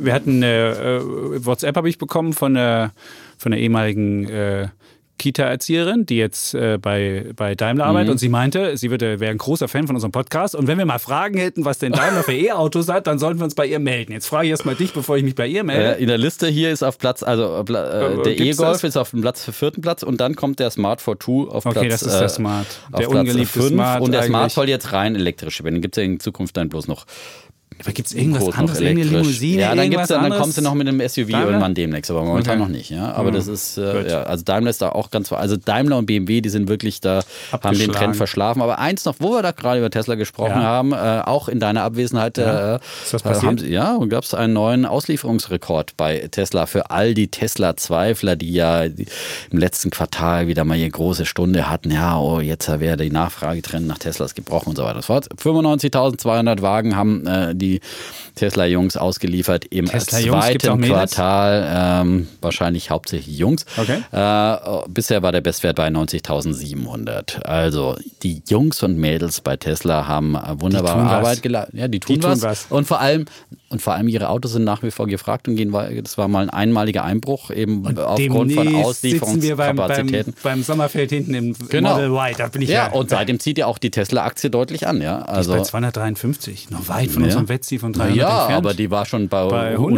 eine WhatsApp habe ich bekommen von einer ehemaligen Kita-Erzieherin, die jetzt bei Daimler arbeitet und sie meinte, sie wäre ein großer Fan von unserem Podcast und wenn wir mal Fragen hätten, was denn Daimler für E-Autos hat, dann sollten wir uns bei ihr melden. Jetzt frage ich erst mal dich, bevor ich mich bei ihr melde. In der Liste hier ist auf Platz, der E-Golf ist auf dem 4. Platz und dann kommt der Smart Fortwo auf Platz 5 das ist der Smart. Der ungeliebte Smart und der Smart soll jetzt rein elektrisch werden. Den gibt es ja in Zukunft dann bloß noch. Aber gibt es irgendwas anderes, irgendeine Limousine? Ja, dann kommst du noch mit einem SUV irgendwann demnächst, aber momentan noch nicht. Ja? Aber das ist, also Daimler ist da auch ganz, also Daimler und BMW, die sind wirklich da, haben den Trend verschlafen. Aber eins noch, wo wir da gerade über Tesla gesprochen haben, auch in deiner Abwesenheit, ist was passiert? Gab es einen neuen Auslieferungsrekord bei Tesla für all die Tesla-Zweifler, die ja im letzten Quartal wieder mal ihre große Stunde hatten. Ja, jetzt wäre die Nachfragetrend nach Teslas gebrochen und so weiter und so fort. 95.200 Wagen haben die Tesla-Jungs ausgeliefert im zweiten Quartal, wahrscheinlich hauptsächlich Jungs. Okay. Bisher war der Bestwert bei 90.700. Also die Jungs und Mädels bei Tesla haben wunderbare Arbeit geleistet. Ja, die tun was. Und vor allem ihre Autos sind nach wie vor gefragt und das war mal ein einmaliger Einbruch eben und aufgrund von Auslieferungskapazitäten. Beim Sommerfeld hinten im Model Y, da bin ich und seitdem zieht ja auch die Tesla-Aktie deutlich an. Ja? Also, die ist bei 253, noch weit von unserem Wettziel von 300 entfernt. entfernt. Aber die war schon bei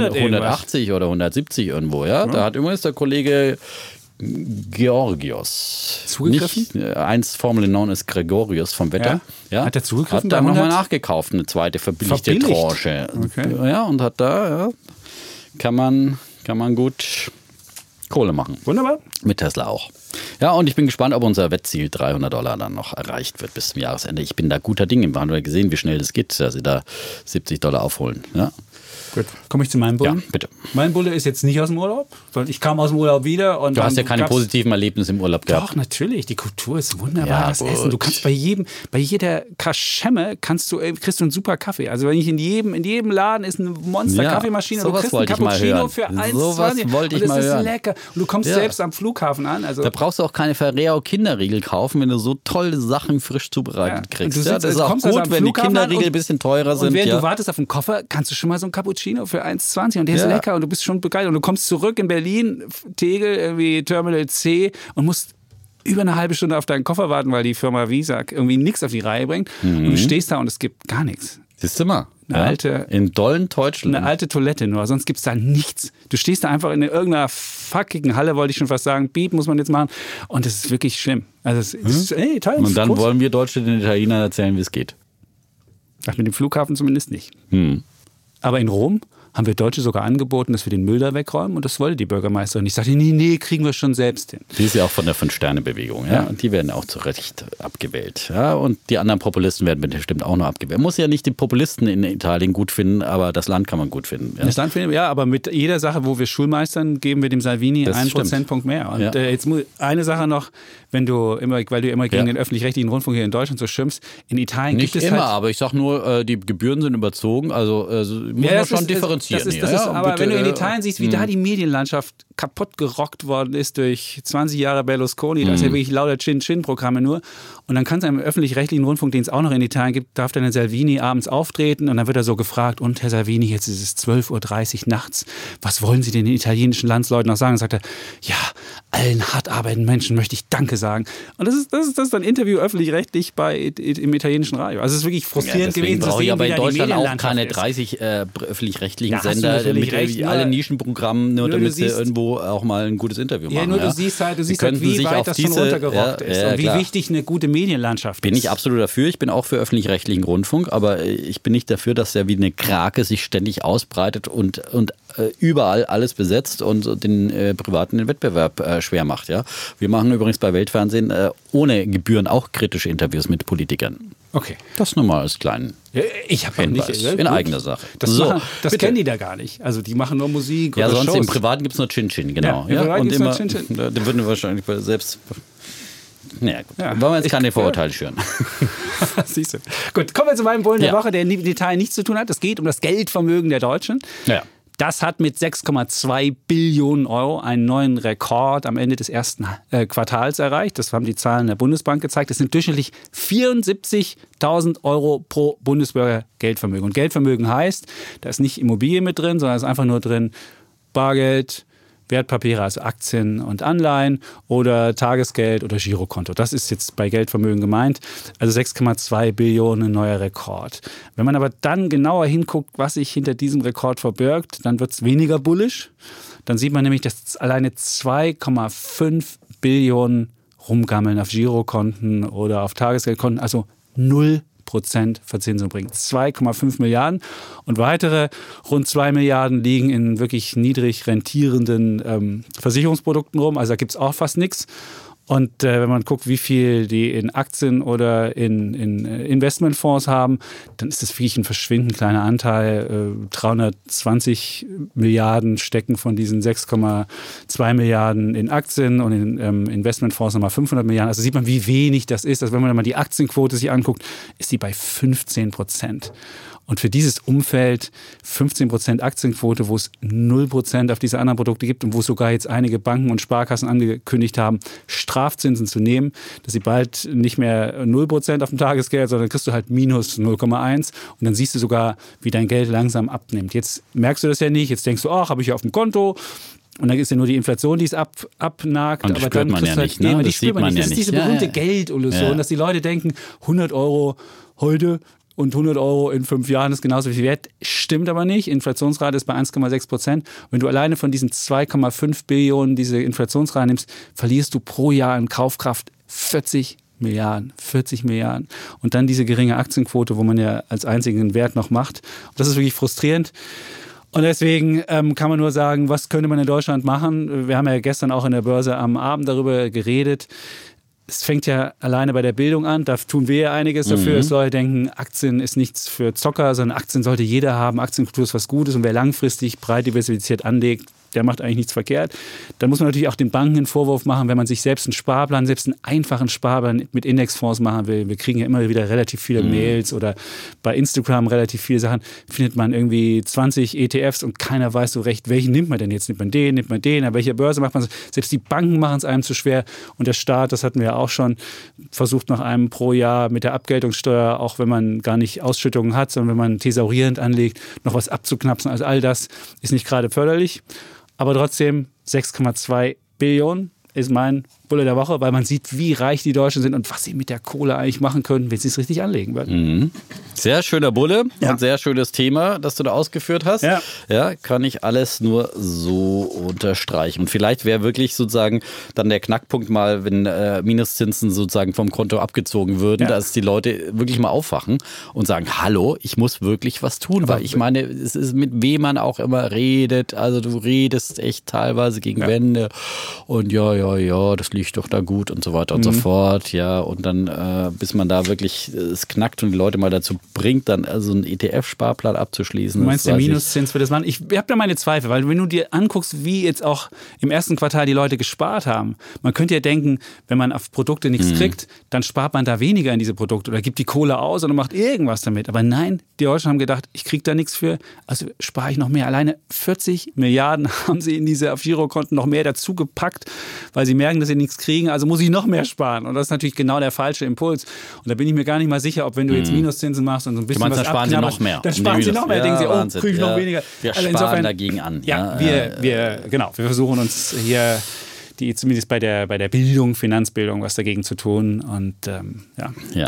180 oder 170 irgendwo. Ja? Da hat übrigens der Kollege Georgios zugegriffen? Einst formerly known as Gregorius vom Wetter. Ja? Hat er zugegriffen? Hat da nochmal nachgekauft, eine zweite verbilligte Tranche. Okay. Ja, und hat da, kann man gut Kohle machen. Wunderbar. Mit Tesla auch. Ja, und ich bin gespannt, ob unser Wettziel $300 dann noch erreicht wird bis zum Jahresende. Ich bin da guter Dinge. Wir haben ja gesehen, wie schnell das geht, dass sie da $70 aufholen. Ja. Gut. Komme ich zu meinem Bulle? Ja, bitte. Mein Bulle ist jetzt nicht aus dem Urlaub, sondern ich kam aus dem Urlaub wieder. Und du hast ja keine positiven Erlebnisse im Urlaub gehabt. Doch, natürlich. Die Kultur ist wunderbar. Das Essen. Du kannst bei jeder Kaschemme kriegst du einen super Kaffee. Also wenn ich in jedem Laden ist eine Monster-Kaffeemaschine und du kriegst einen Cappuccino für 1,20. Sowas wollte ich mal hören. Das ist lecker. Und du kommst selbst am Flughafen an. Also da brauchst du auch keine Ferrero-Kinderriegel kaufen, wenn du so tolle Sachen frisch zubereitet kriegst. Das ist auch gut, wenn die Kinderriegel ein bisschen teurer sind. Und während du wartest auf den Koffer, kannst du schon mal so einen Cappuccino für 1,20 und der ist lecker und du bist schon begeistert. Und du kommst zurück in Berlin, Tegel, irgendwie Terminal C und musst über eine halbe Stunde auf deinen Koffer warten, weil die Firma Visa irgendwie nichts auf die Reihe bringt. Und du stehst da und es gibt gar nichts. Siehst du mal. In dollen Deutschland. Eine alte Toilette nur, sonst gibt es da nichts. Du stehst da einfach in irgendeiner fuckigen Halle, wollte ich schon fast sagen. Beep muss man jetzt machen. Und das ist wirklich schlimm. Also es ist toll. Und dann wollen wir Deutsche den Italienern erzählen, wie es geht. Ach, mit dem Flughafen zumindest nicht. Aber in Rom haben wir Deutsche sogar angeboten, dass wir den Müll da wegräumen und das wollte die Bürgermeisterin. Ich sagte, nee, kriegen wir schon selbst hin. Die ist ja auch von der 5-Sterne-Bewegung, ja? Und die werden auch zu Recht abgewählt. Ja? Und die anderen Populisten werden bestimmt auch noch abgewählt. Man muss ja nicht die Populisten in Italien gut finden, aber das Land kann man gut finden. Ja? Das Land finden wir, ja, aber mit jeder Sache, wo wir Schulmeistern, geben wir dem Salvini einen Prozentpunkt mehr. Und jetzt muss eine Sache noch, weil du immer gegen den öffentlich-rechtlichen Rundfunk hier in Deutschland so schimpfst, in Italien nicht gibt es immer, aber ich sag nur, die Gebühren sind überzogen, also muss man schon differenzieren. Aber wenn du in Italien siehst, wie da die Medienlandschaft kaputt gerockt worden ist durch 20 Jahre Berlusconi, da ist ja wirklich lauter Chin-Chin-Programme nur. Und dann kannst du im öffentlich-rechtlichen Rundfunk, den es auch noch in Italien gibt, darf dann der Salvini abends auftreten und dann wird er so gefragt, und Herr Salvini, jetzt ist es 12.30 Uhr nachts, was wollen Sie den italienischen Landsleuten noch sagen? Und sagt er, ja, allen hart arbeitenden Menschen möchte ich Danke sagen. Und das ist dann Interview öffentlich-rechtlich im italienischen Radio. Also es ist wirklich frustrierend gewesen zu sehen, aber in wie Deutschland die auch keine ist. 30 öffentlich-rechtlichen öffentlich-rechtlichen Sender mit alle Nischenprogrammen, nur damit sie irgendwo auch mal ein gutes Interview machen. Du siehst halt, wie weit das schon runtergerockt ist und wie wichtig eine gute Medienlandschaft ist. Bin ich absolut dafür. Ich bin auch für öffentlich-rechtlichen Rundfunk, aber ich bin nicht dafür, dass der wie eine Krake sich ständig ausbreitet und überall alles besetzt und den Privaten den Wettbewerb schwer macht. Ja? Wir machen übrigens bei Weltfernsehen ohne Gebühren auch kritische Interviews mit Politikern. Okay. Das nur mal als kleinen ich habe nicht in eigener Sache. Das kennen die da gar nicht. Also die machen nur Musik oder sonst Shows. Im Privaten gibt es nur Chin-Chin, genau. Ja, und immer, da würden wir wahrscheinlich selbst... Naja, gut. Wollen wir jetzt keine Vorurteile schüren. Siehst du. Gut, kommen wir zu meinem Bullen der Woche, der im Detail nichts zu tun hat. Es geht um das Geldvermögen der Deutschen. Ja. Das hat mit 6,2 Billionen Euro einen neuen Rekord am Ende des ersten Quartals erreicht. Das haben die Zahlen der Bundesbank gezeigt. Das sind durchschnittlich 74.000 Euro pro Bundesbürger Geldvermögen. Und Geldvermögen heißt, da ist nicht Immobilie mit drin, sondern es ist einfach nur drin Bargeld, Wertpapiere, also Aktien und Anleihen oder Tagesgeld oder Girokonto. Das ist jetzt bei Geldvermögen gemeint. Also 6,2 Billionen, neuer Rekord. Wenn man aber dann genauer hinguckt, was sich hinter diesem Rekord verbirgt, dann wird es weniger bullisch. Dann sieht man nämlich, dass alleine 2,5 Billionen rumgammeln auf Girokonten oder auf Tagesgeldkonten, also 0% Verzinsung bringt. 2,5 Milliarden und weitere rund 2 Milliarden liegen in wirklich niedrig rentierenden Versicherungsprodukten rum. Also da gibt es auch fast nichts. Und wenn man guckt, wie viel die in Aktien oder in Investmentfonds haben, dann ist das wirklich ein verschwindend kleiner Anteil. 320 Milliarden stecken von diesen 6,2 Milliarden in Aktien und in Investmentfonds nochmal 500 Milliarden. Also sieht man, wie wenig das ist. Also wenn man mal die Aktienquote sich anguckt, ist die bei 15%. Und für dieses Umfeld 15% Aktienquote, wo es 0% auf diese anderen Produkte gibt und wo sogar jetzt einige Banken und Sparkassen angekündigt haben, Strafzinsen zu nehmen, dass sie bald nicht mehr 0% auf dem Tagesgeld, sondern kriegst du halt minus 0,1 und dann siehst du sogar, wie dein Geld langsam abnimmt. Jetzt merkst du das ja nicht, jetzt denkst du, ach, habe ich ja auf dem Konto. Und dann ist ja nur die Inflation, die es abnagt. Und das aber dann man ja nicht, ne? Das spürt man nicht. Das ist diese berühmte Geldillusion, dass die Leute denken, 100 Euro heute und 100 Euro in 5 Jahren ist genauso viel wert. Stimmt aber nicht. Inflationsrate ist bei 1,6%. Wenn du alleine von diesen 2,5 Billionen diese Inflationsrate nimmst, verlierst du pro Jahr in Kaufkraft 40 Milliarden. Und dann diese geringe Aktienquote, wo man ja als einzigen Wert noch macht. Und das ist wirklich frustrierend. Und deswegen kann man nur sagen, was könnte man in Deutschland machen? Wir haben ja gestern auch in der Börse am Abend darüber geredet. Es fängt ja alleine bei der Bildung an, da tun wir ja einiges dafür. Es soll denken, Aktien ist nichts für Zocker, sondern Aktien sollte jeder haben. Aktienkultur ist was Gutes und wer langfristig breit diversifiziert anlegt, der macht eigentlich nichts verkehrt. Dann muss man natürlich auch den Banken einen Vorwurf machen, wenn man sich selbst einen einfachen Sparplan mit Indexfonds machen will. Wir kriegen ja immer wieder relativ viele Mails oder bei Instagram relativ viele Sachen. Findet man irgendwie 20 ETFs und keiner weiß so recht, welchen nimmt man denn jetzt? Nimmt man den? An welcher Börse macht man es? Selbst die Banken machen es einem zu schwer. Und der Staat, das hatten wir ja auch schon, versucht nach einem pro Jahr mit der Abgeltungssteuer, auch wenn man gar nicht Ausschüttungen hat, sondern wenn man thesaurierend anlegt, noch was abzuknapsen. Also all das ist nicht gerade förderlich. Aber trotzdem 6,2 Billionen ist mein Bulle der Woche, weil man sieht, wie reich die Deutschen sind und was sie mit der Kohle eigentlich machen können, wenn sie es richtig anlegen würden. Sehr schöner Bulle und sehr schönes Thema, das du da ausgeführt hast. Ja, kann ich alles nur so unterstreichen. Und vielleicht wäre wirklich sozusagen dann der Knackpunkt mal, wenn Minuszinsen sozusagen vom Konto abgezogen würden, dass die Leute wirklich mal aufwachen und sagen, hallo, ich muss wirklich was tun. Aber weil ich meine, es ist mit wem man auch immer redet. Also du redest echt teilweise gegen Wände und das liegt doch da gut und so weiter und so fort. Ja, und dann, bis man da wirklich es knackt und die Leute mal dazu bringt, dann also einen ETF-Sparplan abzuschließen. Du meinst der Minuszins für das Mann? Ich habe da meine Zweifel, weil wenn du dir anguckst, wie jetzt auch im ersten Quartal die Leute gespart haben, man könnte ja denken, wenn man auf Produkte nichts kriegt, dann spart man da weniger in diese Produkte oder gibt die Kohle aus oder macht irgendwas damit. Aber nein, die Deutschen haben gedacht, ich kriege da nichts für, also spare ich noch mehr. Alleine 40 Milliarden haben sie in diese auf Girokonten noch mehr dazu gepackt, weil sie merken, dass sie nichts kriegen, also muss ich noch mehr sparen. Und das ist natürlich genau der falsche Impuls. Und da bin ich mir gar nicht mal sicher, ob wenn du jetzt Minuszinsen machst und so ein bisschen was abknabberst, dann sparen sie noch mehr. Dann sparen sie noch mehr, denken sie, oh, kriege ich noch weniger. Wir sparen dagegen an. Ja, wir versuchen uns hier zumindest bei der Bildung, Finanzbildung, was dagegen zu tun. Und Ja.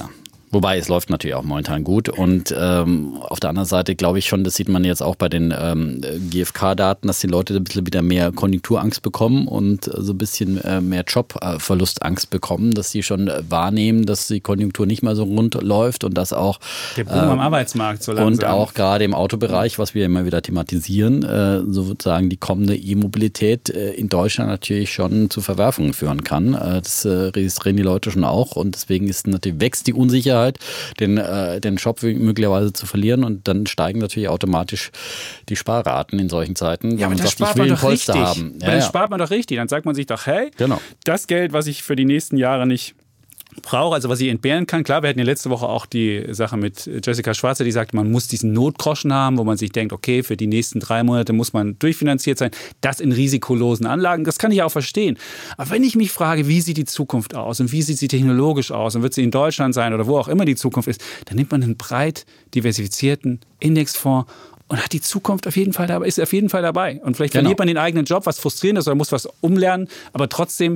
Wobei, es läuft natürlich auch momentan gut und auf der anderen Seite glaube ich schon, das sieht man jetzt auch bei den GfK-Daten, dass die Leute ein bisschen wieder mehr Konjunkturangst bekommen und so ein bisschen mehr Jobverlustangst bekommen, dass sie schon wahrnehmen, dass die Konjunktur nicht mehr so rund läuft und dass auch der Boom am Arbeitsmarkt so langsam. Und auch gerade im Autobereich, was wir immer wieder thematisieren, sozusagen die kommende E-Mobilität in Deutschland natürlich schon zu Verwerfungen führen kann. Das registrieren die Leute schon auch und deswegen wächst die Unsicherheit, den Job möglicherweise zu verlieren und dann steigen natürlich automatisch die Sparraten in solchen Zeiten. Ja, aber das spart man doch richtig. Dann spart man doch richtig. Dann sagt man sich doch, hey, das Geld, was ich für die nächsten Jahre nicht brauche, also was ich entbehren kann. Klar, wir hatten ja letzte Woche auch die Sache mit Jessica Schwarzer, die sagt, man muss diesen Notgroschen haben, wo man sich denkt, okay, für die nächsten 3 Monate muss man durchfinanziert sein. Das in risikolosen Anlagen, das kann ich auch verstehen. Aber wenn ich mich frage, wie sieht die Zukunft aus und wie sieht sie technologisch aus und wird sie in Deutschland sein oder wo auch immer die Zukunft ist, dann nimmt man einen breit diversifizierten Indexfonds und hat die Zukunft auf jeden Fall dabei, ist auf jeden Fall dabei. Und vielleicht verliert man den eigenen Job, was frustrierend ist oder muss was umlernen, aber trotzdem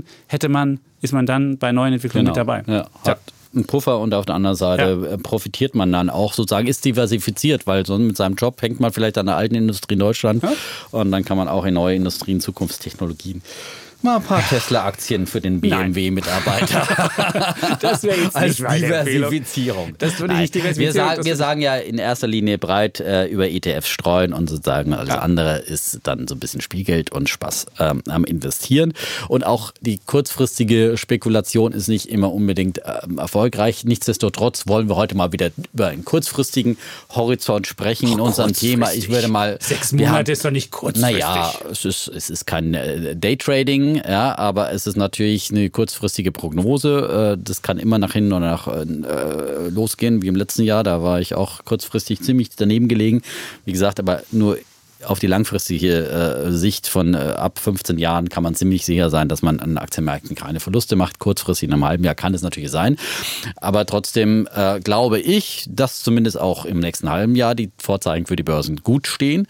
ist man dann bei neuen Entwicklungen mit dabei. Ja, hat einen Puffer und auf der anderen Seite profitiert man dann auch sozusagen, ist diversifiziert, weil sonst mit seinem Job hängt man vielleicht an der alten Industrie in Deutschland und dann kann man auch in neue Industrien, Zukunftstechnologien mal ein paar Tesla-Aktien für den BMW-Mitarbeiter. Das wäre jetzt als Diversifizierung. Das würde ich nicht diversifizieren. Wir sagen ja in erster Linie breit über ETFs streuen und sozusagen alles andere ist dann so ein bisschen Spielgeld und Spaß am Investieren. Und auch die kurzfristige Spekulation ist nicht immer unbedingt erfolgreich. Nichtsdestotrotz wollen wir heute mal wieder über einen kurzfristigen Horizont sprechen in unserem Thema. Ich würde mal 6 Monate ist doch nicht kurzfristig. Naja, es ist kein Daytrading. Ja, aber es ist natürlich eine kurzfristige Prognose. Das kann immer nach hinten oder nach losgehen, wie im letzten Jahr. Da war ich auch kurzfristig ziemlich daneben gelegen. Wie gesagt, aber nur auf die langfristige Sicht von ab 15 Jahren kann man ziemlich sicher sein, dass man an Aktienmärkten keine Verluste macht. Kurzfristig in einem halben Jahr kann es natürlich sein. Aber trotzdem glaube ich, dass zumindest auch im nächsten halben Jahr die Vorzeichen für die Börsen gut stehen.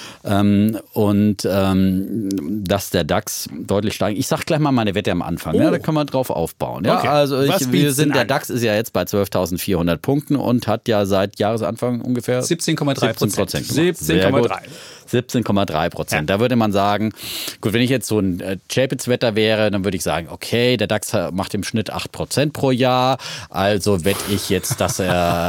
Und dass der DAX deutlich steigt. Ich sage gleich mal meine Wette am Anfang, ja, da kann man drauf aufbauen. Ja? Okay. Also der DAX ist ja jetzt bei 12.400 Punkten und hat ja seit Jahresanfang ungefähr 17,3%. 17,3%. Ja. Da würde man sagen, gut, wenn ich jetzt so ein Chapitz-Wetter wäre, dann würde ich sagen, okay, der DAX macht im Schnitt 8% pro Jahr, also wette ich jetzt, dass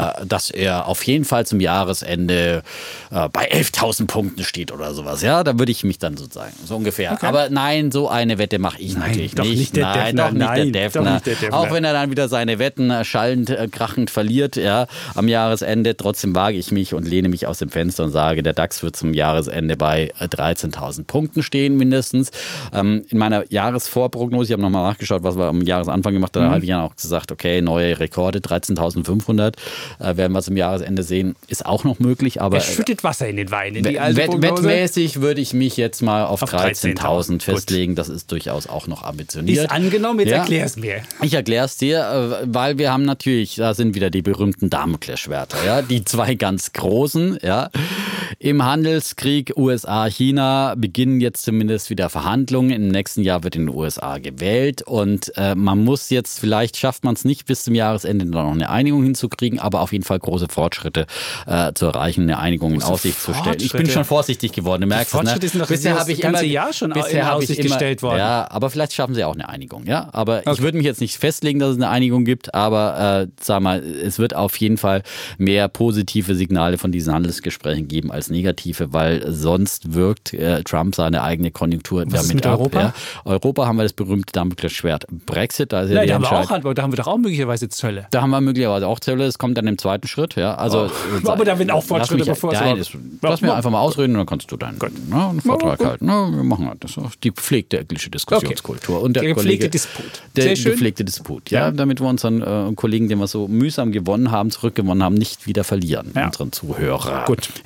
er auf jeden Fall zum Jahresende bei 11.000 Punkten steht oder sowas. Ja, da würde ich mich dann sozusagen, so ungefähr. Okay. Aber nein, so eine Wette mache ich natürlich nicht. Doch nicht der Defner. Auch wenn er dann wieder seine Wetten schallend, krachend verliert, ja, am Jahresende, trotzdem wage ich mich und lehne mich aus dem Fenster und sage, der DAX wird zum Jahresende bei 13.000 Punkten stehen mindestens. In meiner Jahresvorprognose, ich habe nochmal nachgeschaut, was wir am Jahresanfang gemacht haben, da habe ich ja auch gesagt, okay, neue Rekorde, 13.500 werden wir zum Jahresende sehen, ist auch noch möglich. Aber er schüttet Wasser in den Wein, in die alte Prognose. Wettmäßig würde ich mich jetzt mal auf 13.000 festlegen. Gut. Das ist durchaus auch noch ambitioniert. Ist angenommen, jetzt erklär es mir. Ich erkläre es dir, weil wir haben natürlich, da sind wieder die berühmten Damoklesschwerter, ja, die 2 ganz großen, ja. Im Handelskrieg USA-China beginnen jetzt zumindest wieder Verhandlungen. Im nächsten Jahr wird in den USA gewählt und man muss jetzt, vielleicht schafft man es nicht bis zum Jahresende noch eine Einigung hinzukriegen, aber auf jeden Fall große Fortschritte zu erreichen, eine Einigung in Aussicht zu stellen. Ich bin schon vorsichtig geworden, du merkst es, ne? Fortschritte sind doch bisher habe ich das ganze Jahr schon in Aussicht gestellt worden. Ja, aber vielleicht schaffen sie auch eine Einigung, ja. Aber ich würde mich jetzt nicht festlegen, dass es eine Einigung gibt, aber sag mal, es wird auf jeden Fall mehr positive Signale von diesen Handelsgesprächen geben als negative, weil sonst wirkt Trump seine eigene Konjunktur damit ist mit ab. Europa? Ja. Europa haben wir das berühmte Damoklesschwert Brexit. Da ist ja da haben wir doch auch möglicherweise Zölle. Da haben wir möglicherweise auch Zölle. Es kommt dann im zweiten Schritt. Ja. Also, aber da werden auch Fortschritte bevor es lass mir einfach mal ausreden und dann kannst du deinen Vortrag halten. Wir machen das. Das ist die gepflegte englische Diskussionskultur. Okay. Und der gepflegte Disput. Der gepflegte Disput. Ja, damit wir unseren Kollegen, den wir so mühsam gewonnen haben, zurückgewonnen haben, nicht wieder verlieren. Unseren Zuhörer. Gut. Ja.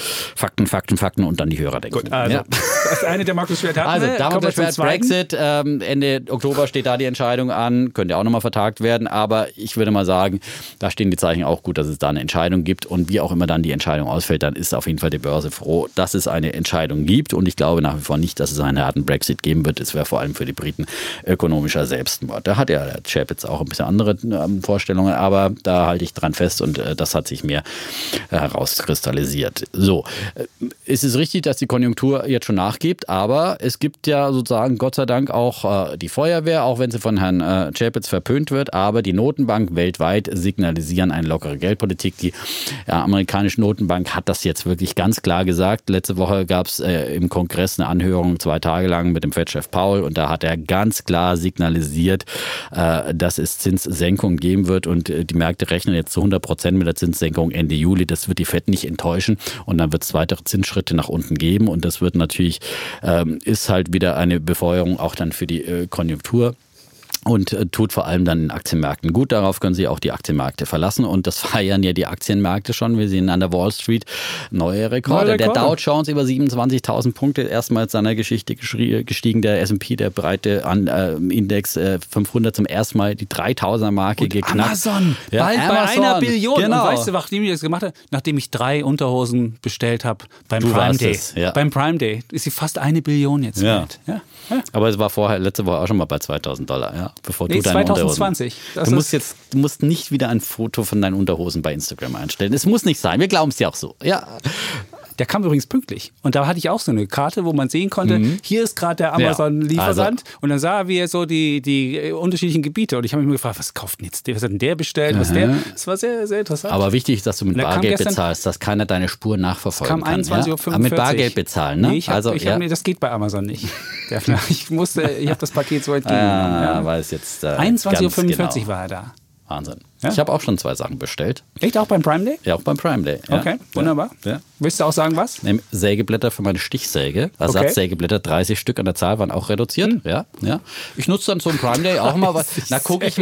Fakten und dann die Hörer denken. Gut, also das eine der Markus Schwert hatten. Also Damoklesschwert Brexit, Ende Oktober steht da die Entscheidung an, könnte auch nochmal vertagt werden, aber ich würde mal sagen, da stehen die Zeichen auch gut, dass es da eine Entscheidung gibt und wie auch immer dann die Entscheidung ausfällt, dann ist auf jeden Fall die Börse froh, dass es eine Entscheidung gibt und ich glaube nach wie vor nicht, dass es einen harten Brexit geben wird. Es wäre vor allem für die Briten ökonomischer Selbstmord. Da hat ja der Chapitz auch ein bisschen andere Vorstellungen, aber da halte ich dran fest und das hat sich mehr herauskristallisiert. So, es ist richtig, dass die Konjunktur jetzt schon nachgibt, aber es gibt ja sozusagen Gott sei Dank auch die Feuerwehr, auch wenn sie von Herrn Chapitz verpönt wird, aber die Notenbank weltweit signalisieren eine lockere Geldpolitik. Die amerikanische Notenbank hat das jetzt wirklich ganz klar gesagt. Letzte Woche gab es im Kongress eine Anhörung 2 Tage lang mit dem Fed-Chef Powell und da hat er ganz klar signalisiert, dass es Zinssenkungen geben wird und die Märkte rechnen jetzt zu 100% mit der Zinssenkung Ende Juli. Das wird die Fed nicht enttäuschen und dann wird es weitere Zinsschritte nach unten geben und das wird natürlich, ist halt wieder eine Befeuerung auch dann für die Konjunktur. Und tut vor allem dann den Aktienmärkten gut. Darauf können Sie auch die Aktienmärkte verlassen. Und das feiern ja die Aktienmärkte schon. Wir sehen an der Wall Street neue Rekorde. Der Dow Jones über 27.000 Punkte, erstmals seiner Geschichte gestiegen. Der S&P, der breite Index 500 zum ersten Mal die 3.000er-Marke geknackt. Amazon, ja, bald Amazon. bei 1 Billion. Genau. Und weißt du, nachdem ich das gemacht habe? Nachdem ich 3 Unterhosen bestellt habe beim Prime Day. Ja. Beim Prime Day ist sie fast 1 Billion jetzt wert. Ja. Ja. Aber es war letzte Woche auch schon mal bei $2.000, ja, bevor du deine 2020. Unterhosen. Du musst nicht wieder ein Foto von deinen Unterhosen bei Instagram einstellen. Es muss nicht sein. Wir glauben es ja auch so. Ja. Der kam übrigens pünktlich. Und da hatte ich auch so eine Karte, wo man sehen konnte, hier ist gerade der Amazon-Lieferant. Und dann sah wir so die unterschiedlichen Gebiete. Und ich habe mich nur gefragt, was kauft denn jetzt? Was hat denn der bestellt? Was der? Das war sehr, sehr interessant. Aber wichtig ist, dass du mit Bargeld bezahlst, dass keiner deine Spur nachverfolgen kann. Kam 21:45 Uhr. Aber mit Bargeld bezahlen, ne? Nee, das geht bei Amazon nicht. Ich habe das Paket so entgegengenommen. Ja, weiß jetzt 21:45 Uhr war er da. Wahnsinn. Ja? Ich habe auch schon 2 Sachen bestellt. Echt, auch beim Prime Day? Ja, auch beim Prime Day. Ja. Okay, wunderbar. Ja. Willst du auch sagen, was? Sägeblätter für meine Stichsäge. Ersatzsägeblätter, 30 Stück an der Zahl, waren auch reduziert. Ja. Ich nutze dann so ein Prime Day auch mal was. Da gucke ich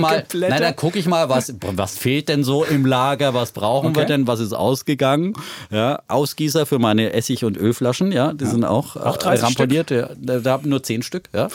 mal, was fehlt denn so im Lager, was brauchen wir denn, was ist ausgegangen. Ja. Ausgießer für meine Essig- und Ölflaschen, die sind auch ramponiert. Ja. Da haben nur 10 Stück. Ja.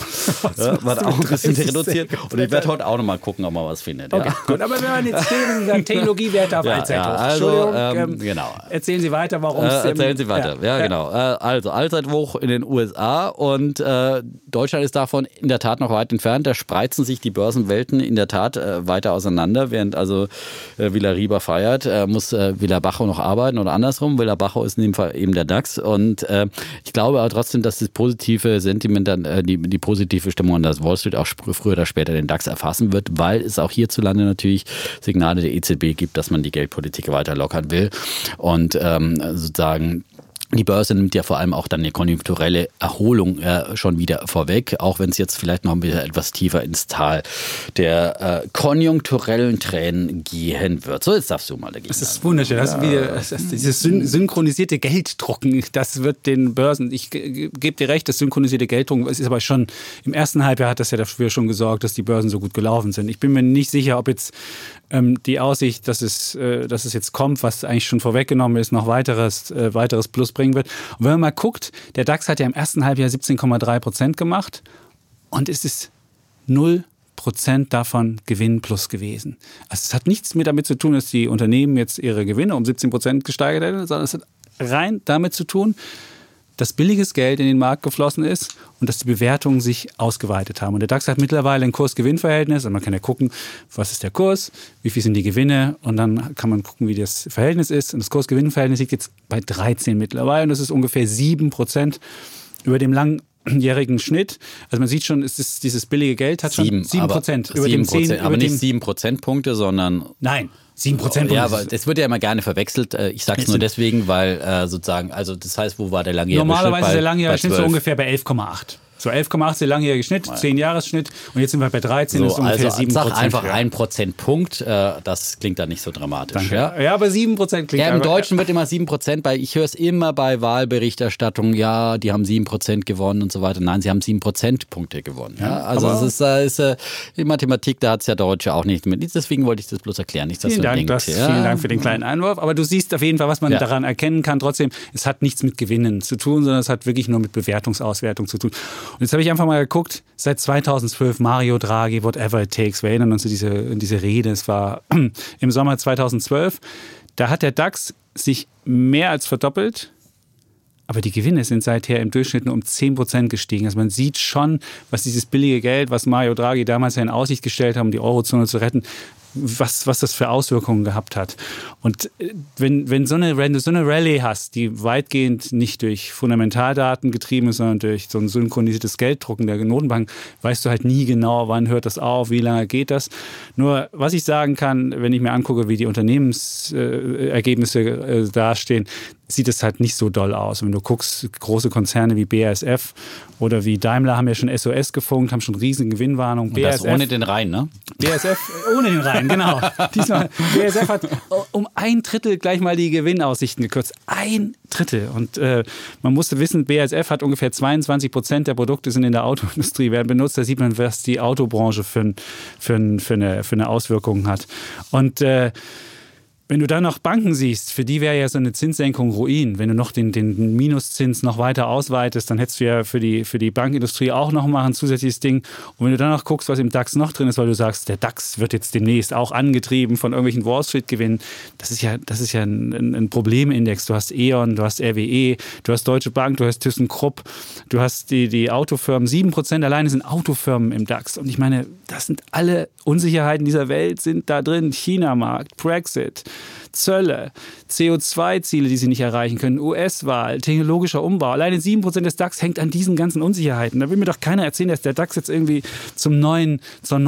War auch ein bisschen reduziert. Und ich werde heute auch noch mal gucken, ob man was findet. Okay, gut, aber wir hören jetzt Technologiewerte auf Allzeithoch. Also, genau. Erzählen Sie weiter, warum es... Erzählen Sie weiter, genau. Also Allzeithoch in den USA und Deutschland ist davon in der Tat noch weit entfernt. Da spreizen sich die Börsenwelten in der Tat weiter auseinander, während also Villa Riba feiert, muss Villa Bajo noch arbeiten oder andersrum. Villa Bajo ist in dem Fall eben der DAX und ich glaube aber trotzdem, dass das positive Sentiment, die positive Stimmung an das Wall Street auch früher oder später den DAX erfassen wird, weil es auch hierzulande natürlich Signale der EZB gibt, dass man die Geldpolitik weiter lockern will und sozusagen die Börse nimmt ja vor allem auch dann eine konjunkturelle Erholung schon wieder vorweg, auch wenn es jetzt vielleicht noch wieder etwas tiefer ins Tal der konjunkturellen Tränen gehen wird. So, jetzt darfst du mal dagegen. Das ist wunderschön. Dieses synchronisierte Gelddrucken, das wird den Börsen, ich gebe dir recht, das synchronisierte Gelddrucken, es ist aber schon, im ersten Halbjahr hat das ja dafür schon gesorgt, dass die Börsen so gut gelaufen sind. Ich bin mir nicht sicher, ob jetzt die Aussicht, dass es jetzt kommt, was eigentlich schon vorweggenommen ist, noch weiteres Plus bringen wird. Und wenn man mal guckt, der DAX hat ja im ersten Halbjahr 17,3% gemacht und es ist 0% davon Gewinn plus gewesen. Also es hat nichts mehr damit zu tun, dass die Unternehmen jetzt ihre Gewinne um 17% gesteigert hätten, sondern es hat rein damit zu tun, dass billiges Geld in den Markt geflossen ist und dass die Bewertungen sich ausgeweitet haben. Und der DAX hat mittlerweile ein Kurs-Gewinn-Verhältnis. Und man kann ja gucken, was ist der Kurs, wie viel sind die Gewinne und dann kann man gucken, wie das Verhältnis ist. Und das Kurs-Gewinn-Verhältnis liegt jetzt bei 13 mittlerweile und das ist ungefähr 7% über dem langjährigen Schnitt. Also man sieht schon, dieses billige Geld hat schon 7% über dem 10. Aber nicht 7 Prozentpunkte, sondern... Nein. 7%. Ja, aber das wird ja immer gerne verwechselt. Ich sage es nur deswegen, weil sozusagen, also das heißt, wo war der langjährige Schnitt? Normalerweise ist der langjährige Schnitt so ungefähr bei 11,8. So 11,8 der langjährige Schnitt, 10-Jahres-Schnitt und jetzt sind wir bei 13, so, ist ungefähr also 7%. Sag einfach 1 Prozentpunkt, das klingt dann nicht so dramatisch. Ja, aber 7% klingt im Deutschen wird immer 7%, weil ich höre es immer bei Wahlberichterstattung, ja, die haben 7% gewonnen und so weiter. Nein, sie haben 7 Prozentpunkte gewonnen. Ja? Also es ist die Mathematik, da hat es ja Deutsche auch nicht mit. Deswegen wollte ich das bloß erklären. Nicht, dass vielen Dank für den kleinen Einwurf. Aber du siehst auf jeden Fall, was man daran erkennen kann. Trotzdem, es hat nichts mit Gewinnen zu tun, sondern es hat wirklich nur mit Bewertungsauswertung zu tun. Und jetzt habe ich einfach mal geguckt, seit 2012 Mario Draghi, whatever it takes. Wir erinnern uns an diese Rede. Es war im Sommer 2012. Da hat der DAX sich mehr als verdoppelt. Aber die Gewinne sind seither im Durchschnitt nur um 10% gestiegen. Also man sieht schon, was dieses billige Geld, was Mario Draghi damals ja in Aussicht gestellt hat, um die Eurozone zu retten, was das für Auswirkungen gehabt hat. Und wenn du so eine Rallye hast, die weitgehend nicht durch Fundamentaldaten getrieben ist, sondern durch so ein synchronisiertes Gelddrucken der Notenbank, weißt du halt nie genau, wann hört das auf, wie lange geht das. Nur, was ich sagen kann, wenn ich mir angucke, wie die Unternehmensergebnisse dastehen, sieht es halt nicht so doll aus. Wenn du guckst, große Konzerne wie BASF oder wie Daimler haben ja schon SOS gefunkt, haben schon riesen Gewinnwarnungen. Das ohne den Rhein, ne? BASF ohne den Rhein, genau. Diesmal, BASF hat um 1/3 gleich mal die Gewinnaussichten gekürzt. 1/3. Und man musste wissen, BASF hat ungefähr 22% der Produkte sind in der Autoindustrie werden benutzt. Da sieht man, was die Autobranche für eine Auswirkung hat. Und wenn du dann noch Banken siehst, für die wäre ja so eine Zinssenkung Ruin. Wenn du noch den Minuszins noch weiter ausweitest, dann hättest du ja für die Bankindustrie auch noch mal ein zusätzliches Ding. Und wenn du dann noch guckst, was im DAX noch drin ist, weil du sagst, der DAX wird jetzt demnächst auch angetrieben von irgendwelchen Wall-Street-Gewinnen, das ist ja ein Problemindex. Du hast E.ON, du hast RWE, du hast Deutsche Bank, du hast ThyssenKrupp, du hast die Autofirmen. 7% alleine sind Autofirmen im DAX. Und ich meine, das sind alle Unsicherheiten dieser Welt sind da drin. China-Markt, Brexit, Zölle, CO2-Ziele, die sie nicht erreichen können, US-Wahl, technologischer Umbau. Alleine 7% des DAX hängt an diesen ganzen Unsicherheiten. Da will mir doch keiner erzählen, dass der DAX jetzt irgendwie zur neuen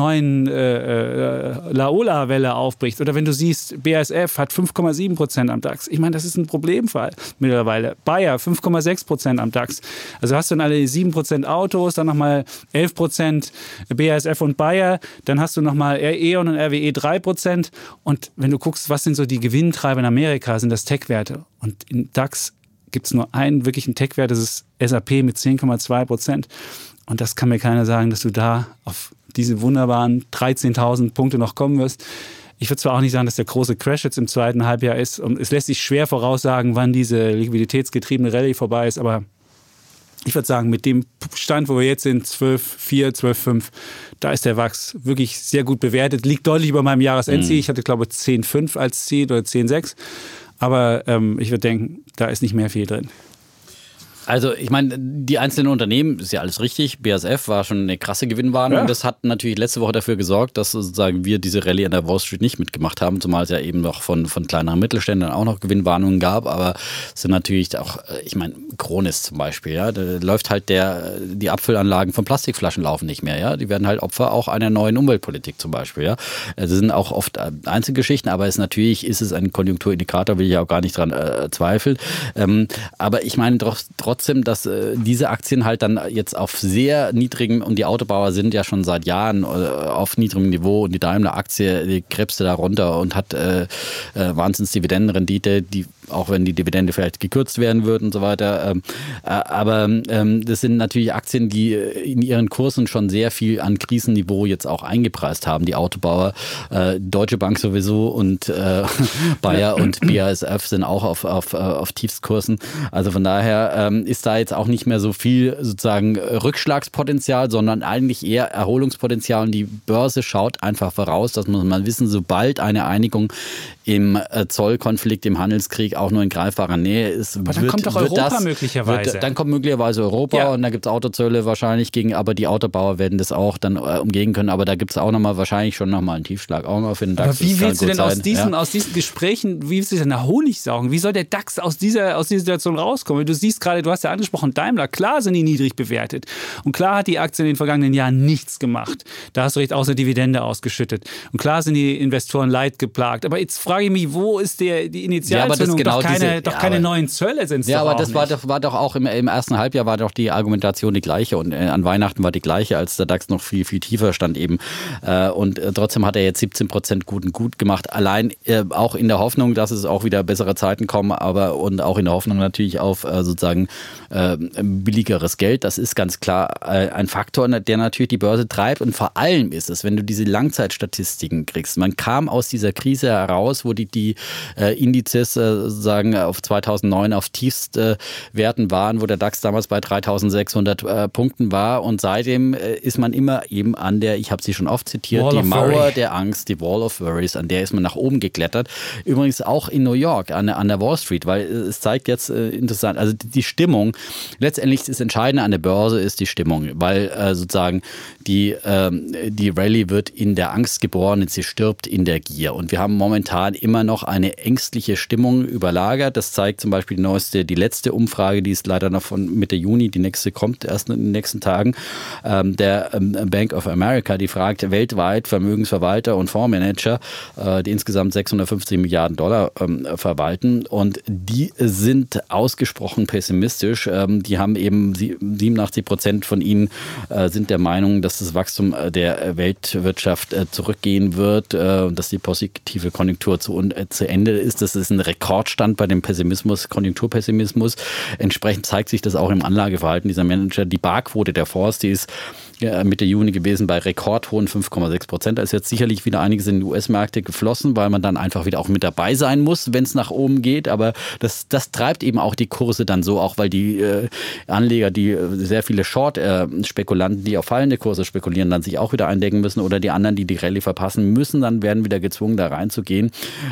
Laola-Welle aufbricht. Oder wenn du siehst, BASF hat 5,7% am DAX. Ich meine, das ist ein Problemfall mittlerweile. Bayer 5,6% am DAX. Also hast du dann alle 7% Autos, dann nochmal 11% BASF und Bayer, dann hast du nochmal E.ON und RWE 3%. Und wenn du guckst, was sind so die Gewinntreiber in Amerika, sind das Tech-Werte. Und im DAX gibt es nur einen wirklichen Tech-Wert, das ist SAP mit 10,2%. Und das kann mir keiner sagen, dass du da auf diese wunderbaren 13.000 Punkte noch kommen wirst. Ich würde zwar auch nicht sagen, dass der große Crash jetzt im zweiten Halbjahr ist. Und es lässt sich schwer voraussagen, wann diese liquiditätsgetriebene Rallye vorbei ist. Aber ich würde sagen, mit dem Stand, wo wir jetzt sind, 12,4, 12,5, da ist der Wachs wirklich sehr gut bewertet. Liegt deutlich über meinem Jahresendziel. Ich hatte, glaube ich, 10,5 als Ziel oder 10,6. Aber ich würde denken, da ist nicht mehr viel drin. Also ich meine, die einzelnen Unternehmen, ist ja alles richtig, BASF war schon eine krasse Gewinnwarnung. Ja. Das hat natürlich letzte Woche dafür gesorgt, dass sozusagen wir diese Rallye an der Wall Street nicht mitgemacht haben, zumal es ja eben noch von kleineren Mittelständlern auch noch Gewinnwarnungen gab. Aber es sind natürlich auch, ich meine, Kronis zum Beispiel, ja, da läuft halt die Abfüllanlagen von Plastikflaschen laufen nicht mehr, ja. Die werden halt Opfer auch einer neuen Umweltpolitik zum Beispiel, ja. Das sind auch oft Einzelgeschichten, aber natürlich ist es ein Konjunkturindikator, will ich auch gar nicht dran zweifeln. Aber ich meine trotzdem, dass diese Aktien halt dann jetzt auf sehr niedrigem, und die Autobauer sind ja schon seit Jahren auf niedrigem Niveau, und die Daimler-Aktie, die krebste da runter und hat Wahnsinns-Dividendenrendite, die, auch wenn die Dividende vielleicht gekürzt werden würde und so weiter. Aber das sind natürlich Aktien, die in ihren Kursen schon sehr viel an Krisenniveau jetzt auch eingepreist haben. Die Autobauer, Deutsche Bank sowieso und Bayer und BASF sind auch auf Tiefstkursen. Also von daher ist da jetzt auch nicht mehr so viel sozusagen Rückschlagspotenzial, sondern eigentlich eher Erholungspotenzial. Und die Börse schaut einfach voraus, das muss man wissen, sobald eine Einigung im Zollkonflikt, im Handelskrieg auch nur in greifbarer Nähe ist. Aber dann kommt doch Europa möglicherweise. Dann kommt möglicherweise Europa, ja. Und da gibt es Autozölle wahrscheinlich gegen, aber die Autobauer werden das auch dann umgehen können. Aber da gibt es auch wahrscheinlich schon nochmal einen Tiefschlag, auch mal für den DAX. Aber wie willst du denn aus diesen Gesprächen, wie willst du denn nach Honig saugen? Wie soll der DAX aus dieser Situation rauskommen? Du siehst gerade, du hast ja angesprochen, Daimler, klar sind die niedrig bewertet. Und klar hat die Aktie in den vergangenen Jahren nichts gemacht. Da hast du recht, außer Dividende ausgeschüttet. Und klar sind die Investoren leidgeplagt. Aber jetzt frage ich mich, wo ist die Initialzündung? Ja, doch keine neuen Zölle sind es doch. Ja, aber das war doch auch im ersten Halbjahr war doch die Argumentation die gleiche und an Weihnachten war die gleiche, als der DAX noch viel, viel tiefer stand eben. Und trotzdem hat er jetzt 17% gut gemacht. Allein auch in der Hoffnung, dass es auch wieder bessere Zeiten kommen, und auch in der Hoffnung natürlich auf sozusagen billigeres Geld. Das ist ganz klar ein Faktor, der natürlich die Börse treibt. Und vor allem ist es, wenn du diese Langzeitstatistiken kriegst. Man kam aus dieser Krise heraus, wo die Indizes sozusagen auf 2009 auf Tiefstwerten waren, wo der DAX damals bei 3.600 Punkten war. Und seitdem ist man immer eben an der, ich habe sie schon oft zitiert, die Mauer der Angst, die Wall of Worries, an der ist man nach oben geklettert. Übrigens auch in New York, an der Wall Street, weil es zeigt jetzt interessant, also die Stimmung, letztendlich das Entscheidende an der Börse ist die Stimmung, weil sozusagen die Rallye wird in der Angst geboren und sie stirbt in der Gier. Und wir haben momentan immer noch eine ängstliche Stimmung überlagert. Das zeigt zum Beispiel die letzte Umfrage, die ist leider noch von Mitte Juni, die nächste kommt erst in den nächsten Tagen, der Bank of America, die fragt weltweit Vermögensverwalter und Fondsmanager, die insgesamt 650 Milliarden Dollar verwalten, und die sind ausgesprochen pessimistisch. Die haben eben 87% von ihnen sind der Meinung, dass das Wachstum der Weltwirtschaft zurückgehen wird und dass die positive Konjunktur zu Ende ist. Das ist ein Rekordstand bei dem Pessimismus, Konjunkturpessimismus. Entsprechend zeigt sich das auch im Anlageverhalten dieser Manager. Die Barquote der Fonds, die ist Mitte Juni gewesen bei rekordhohen 5,6%. Da ist jetzt sicherlich wieder einiges in die US-Märkte geflossen, weil man dann einfach wieder auch mit dabei sein muss, wenn es nach oben geht. Aber das treibt eben auch die Kurse dann so, auch weil die Anleger, die sehr viele Short-Spekulanten, die auf fallende Kurse spekulieren, dann sich auch wieder eindecken müssen, oder die anderen, die Rallye verpassen müssen, dann werden wieder gezwungen, da reinzugehen.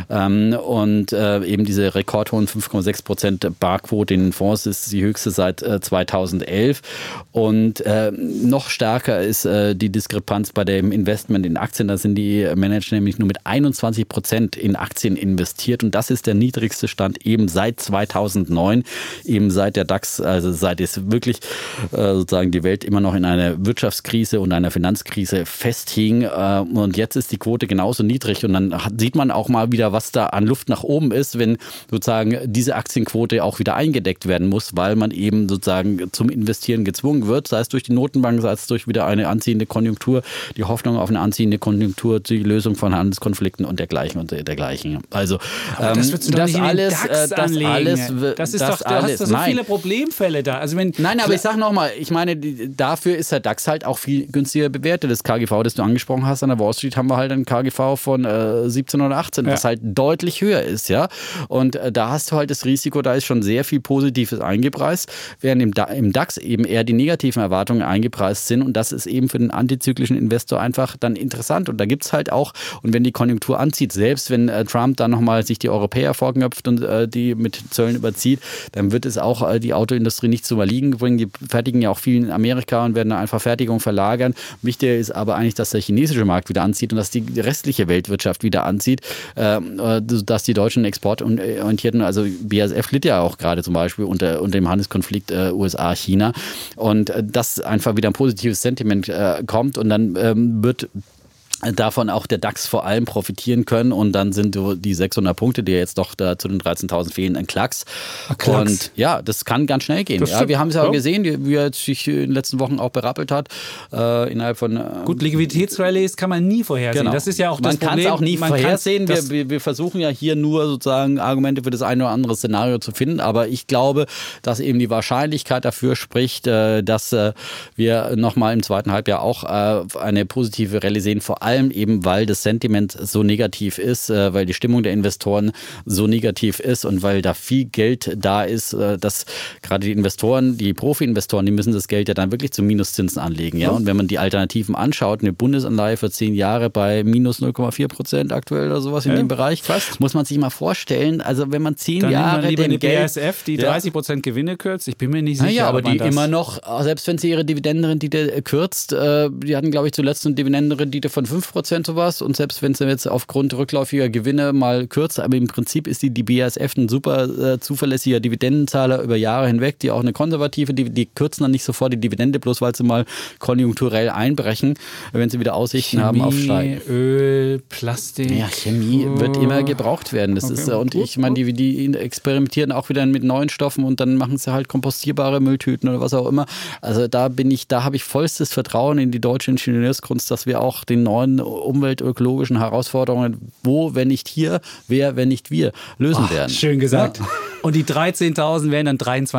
Und eben diese rekordhohen 5,6% Barquote in den Fonds ist die höchste seit 2011. Und noch stärker ist die Diskrepanz bei dem Investment in Aktien. Da sind die Manager nämlich nur mit 21% in Aktien investiert. Und das ist der niedrigste Stand eben seit 2009, eben seit der DAX, also seit es wirklich sozusagen die Welt immer noch in einer Wirtschaftskrise und einer Finanzkrise festhing. Und jetzt ist die Quote genauso niedrig. Und dann sieht man auch mal wieder, was da an Luft nach oben ist, wenn sozusagen diese Aktienquote auch wieder eingedeckt werden muss, weil man eben sozusagen zum Investieren gezwungen wird, sei es durch die Notenbank, sei es durch wieder eine anziehende Konjunktur, die Hoffnung auf eine anziehende Konjunktur, die Lösung von Handelskonflikten und dergleichen und dergleichen. Also das wird das alles, das ist doch, du hast da so viele Problemfälle da. Also aber ich sag nochmal, ich meine, dafür ist der DAX halt auch viel günstiger bewertet. Das KGV, das du angesprochen hast, an der Wall Street haben wir halt ein KGV von 17 oder 18, was halt deutlich höher ist, ja. Und da hast du halt das Risiko, da ist schon sehr viel Positives eingepreist, während im DAX eben eher die negativen Erwartungen eingepreist sind, und das ist eben für den antizyklischen Investor einfach dann interessant. Und da gibt es halt auch, und wenn die Konjunktur anzieht, selbst wenn Trump dann nochmal sich die Europäer vorknöpft und die mit Zöllen überzieht, dann wird es auch die Autoindustrie nicht zum Erliegen bringen. Die fertigen ja auch viel in Amerika und werden da einfach Fertigung verlagern. Wichtiger ist aber eigentlich, dass der chinesische Markt wieder anzieht und dass die restliche Weltwirtschaft wieder anzieht, dass die deutschen exportorientierten, also BASF litt ja auch gerade zum Beispiel unter dem Handelskonflikt USA-China, und das einfach wieder ein positives Sentiment kommt, und dann wird davon auch der DAX vor allem profitieren können, und dann sind die 600 Punkte, die jetzt doch da zu den 13.000 fehlen, ein Klacks. Und ja, das kann ganz schnell gehen. Ja, wir haben es ja auch gesehen, wie er sich in den letzten Wochen auch berappelt hat. Innerhalb von gut, Liquiditätsrallies kann man nie vorhersehen. Genau. Das ist ja auch das Problem. Man kann es auch nie vorhersehen. Wir versuchen ja hier nur sozusagen Argumente für das eine oder andere Szenario zu finden, aber ich glaube, dass eben die Wahrscheinlichkeit dafür spricht, dass wir nochmal im zweiten Halbjahr auch eine positive Rallye sehen, vor allem eben, weil das Sentiment so negativ ist, weil die Stimmung der Investoren so negativ ist und weil da viel Geld da ist, dass gerade die Investoren, die Profi-Investoren, die müssen das Geld ja dann wirklich zu Minuszinsen anlegen. Ja? Und wenn man die Alternativen anschaut, eine Bundesanleihe für 10 Jahre bei minus 0,4% aktuell oder sowas in dem Bereich, muss man sich mal vorstellen, also wenn man 10 dann Jahre lieber den Geld... BASF, die 30% Gewinne kürzt, ich bin mir nicht sicher. Naja, aber die immer noch, selbst wenn sie ihre Dividendenrendite kürzt, die hatten, glaube ich, zuletzt eine Dividendenrendite von 15%. 5% sowas. Und selbst wenn es jetzt aufgrund rückläufiger Gewinne mal kürzt, aber im Prinzip ist die BASF ein super zuverlässiger Dividendenzahler über Jahre hinweg, die auch eine konservative, die kürzen dann nicht sofort die Dividende, bloß weil sie mal konjunkturell einbrechen, wenn sie wieder Aussichten Chemie, haben auf Steigen. Öl, Plastik. Ja, Chemie wird immer gebraucht werden. Das ist, und ich meine, die experimentieren auch wieder mit neuen Stoffen und dann machen sie halt kompostierbare Mülltüten oder was auch immer. Also da habe ich vollstes Vertrauen in die deutsche Ingenieurskunst, dass wir auch den neuen umweltökologischen Herausforderungen, wo, wenn nicht hier, wer, wenn nicht wir, lösen werden. Schön gesagt. Ja. Und die 13.000 wären dann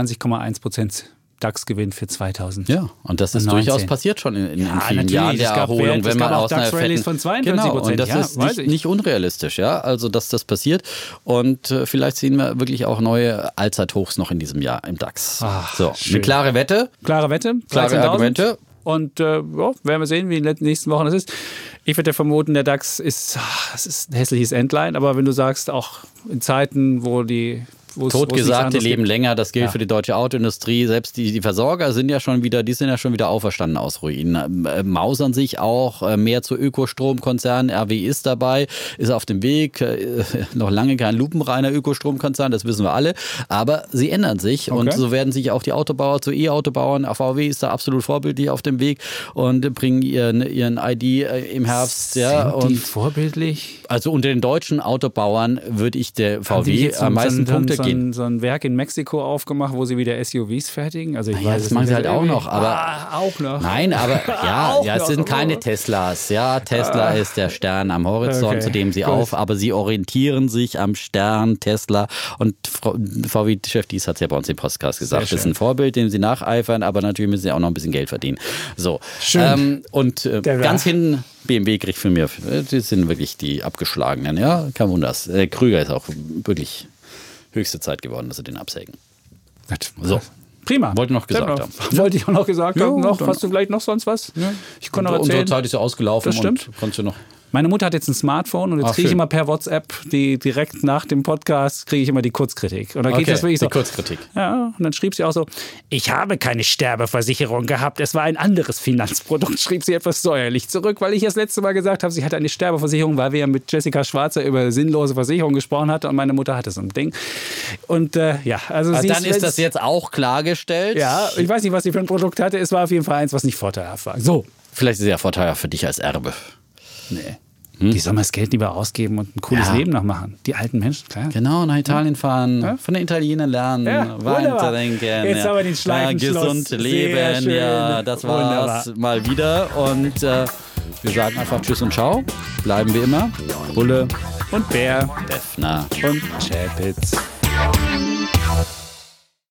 23,1% DAX-Gewinn für 2000. Ja, und das ist durchaus passiert schon in vielen Jahren der Erholung, wenn man aus einer fetten... von 42%. Genau, und das ist nicht unrealistisch, ja, also dass das passiert. Und vielleicht sehen wir wirklich auch neue Allzeithochs noch in diesem Jahr im DAX. Ach, so, schön. eine klare Wette. Klare Wette. Klare Argumente. Und werden wir sehen, wie in den nächsten Wochen das ist. Ich würde vermuten, der DAX ist ein hässliches Endline, aber wenn du sagst, auch in Zeiten, wo Totgesagte leben länger, das gilt für die deutsche Autoindustrie. Selbst die Versorger sind ja schon wieder auferstanden aus Ruinen. Mausern sich auch mehr zu Ökostromkonzernen. RWE ist dabei, ist auf dem Weg. Noch lange kein lupenreiner Ökostromkonzern, das wissen wir alle. Aber sie ändern sich und so werden sich auch die Autobauer zu E-Autobauern. VW ist da absolut vorbildlich auf dem Weg und bringen ihren ID im Herbst. Sind die vorbildlich? Also unter den deutschen Autobauern würde ich der VW am meisten Punkte geben. So ein Werk in Mexiko aufgemacht, wo sie wieder SUVs fertigen. Also ich weiß, das machen sie halt auch noch. Aber auch noch. Nein, aber es sind keine Teslas. Ja, Tesla ist der Stern am Horizont, zu dem sie aber sie orientieren sich am Stern Tesla. Und VW-Chef Dies hat es ja bei uns im Podcast gesagt. Das ist ein Vorbild, dem sie nacheifern, aber natürlich müssen sie auch noch ein bisschen Geld verdienen. So. Schön. Ganz hinten BMW kriegt für mich, das sind wirklich die Abgeschlagenen. Ja, kein Wunder. Krüger ist auch wirklich höchste Zeit geworden, dass sie den absägen. So. Prima. Wollte ich noch gesagt haben. Wollte ich auch noch gesagt haben. Hast du vielleicht noch sonst was? Ja. Ich kann noch erzählen. Unsere Zeit ist ja ausgelaufen. Das stimmt. Und konntest du noch... Meine Mutter hat jetzt ein Smartphone und jetzt kriege ich immer per WhatsApp, direkt nach dem Podcast, kriege ich immer die Kurzkritik. Und dann geht das wirklich so. Die Kurzkritik. Ja, und dann schrieb sie auch so, ich habe keine Sterbeversicherung gehabt, es war ein anderes Finanzprodukt, schrieb sie etwas säuerlich zurück, weil ich das letzte Mal gesagt habe, sie hatte eine Sterbeversicherung, weil wir ja mit Jessica Schwarzer über sinnlose Versicherungen gesprochen hatten und meine Mutter hatte so ein Ding. Und also sie dann ist das jetzt auch klargestellt. Ja, ich weiß nicht, was sie für ein Produkt hatte, es war auf jeden Fall eins, was nicht vorteilhaft war. So. Vielleicht ist es ja vorteilhaft für dich als Erbe. Nee. Die sollen das Geld lieber ausgeben und ein cooles Leben noch machen. Die alten Menschen, klar. Genau, nach Italien fahren, von den Italienern lernen, weiterdenken. Jetzt haben wir den Schleifenschluss. Gesund leben, das war's mal wieder. Und wir sagen einfach Tschüss und Ciao. Bleiben wir immer. Bulle und Bär. Defner und Chapitz.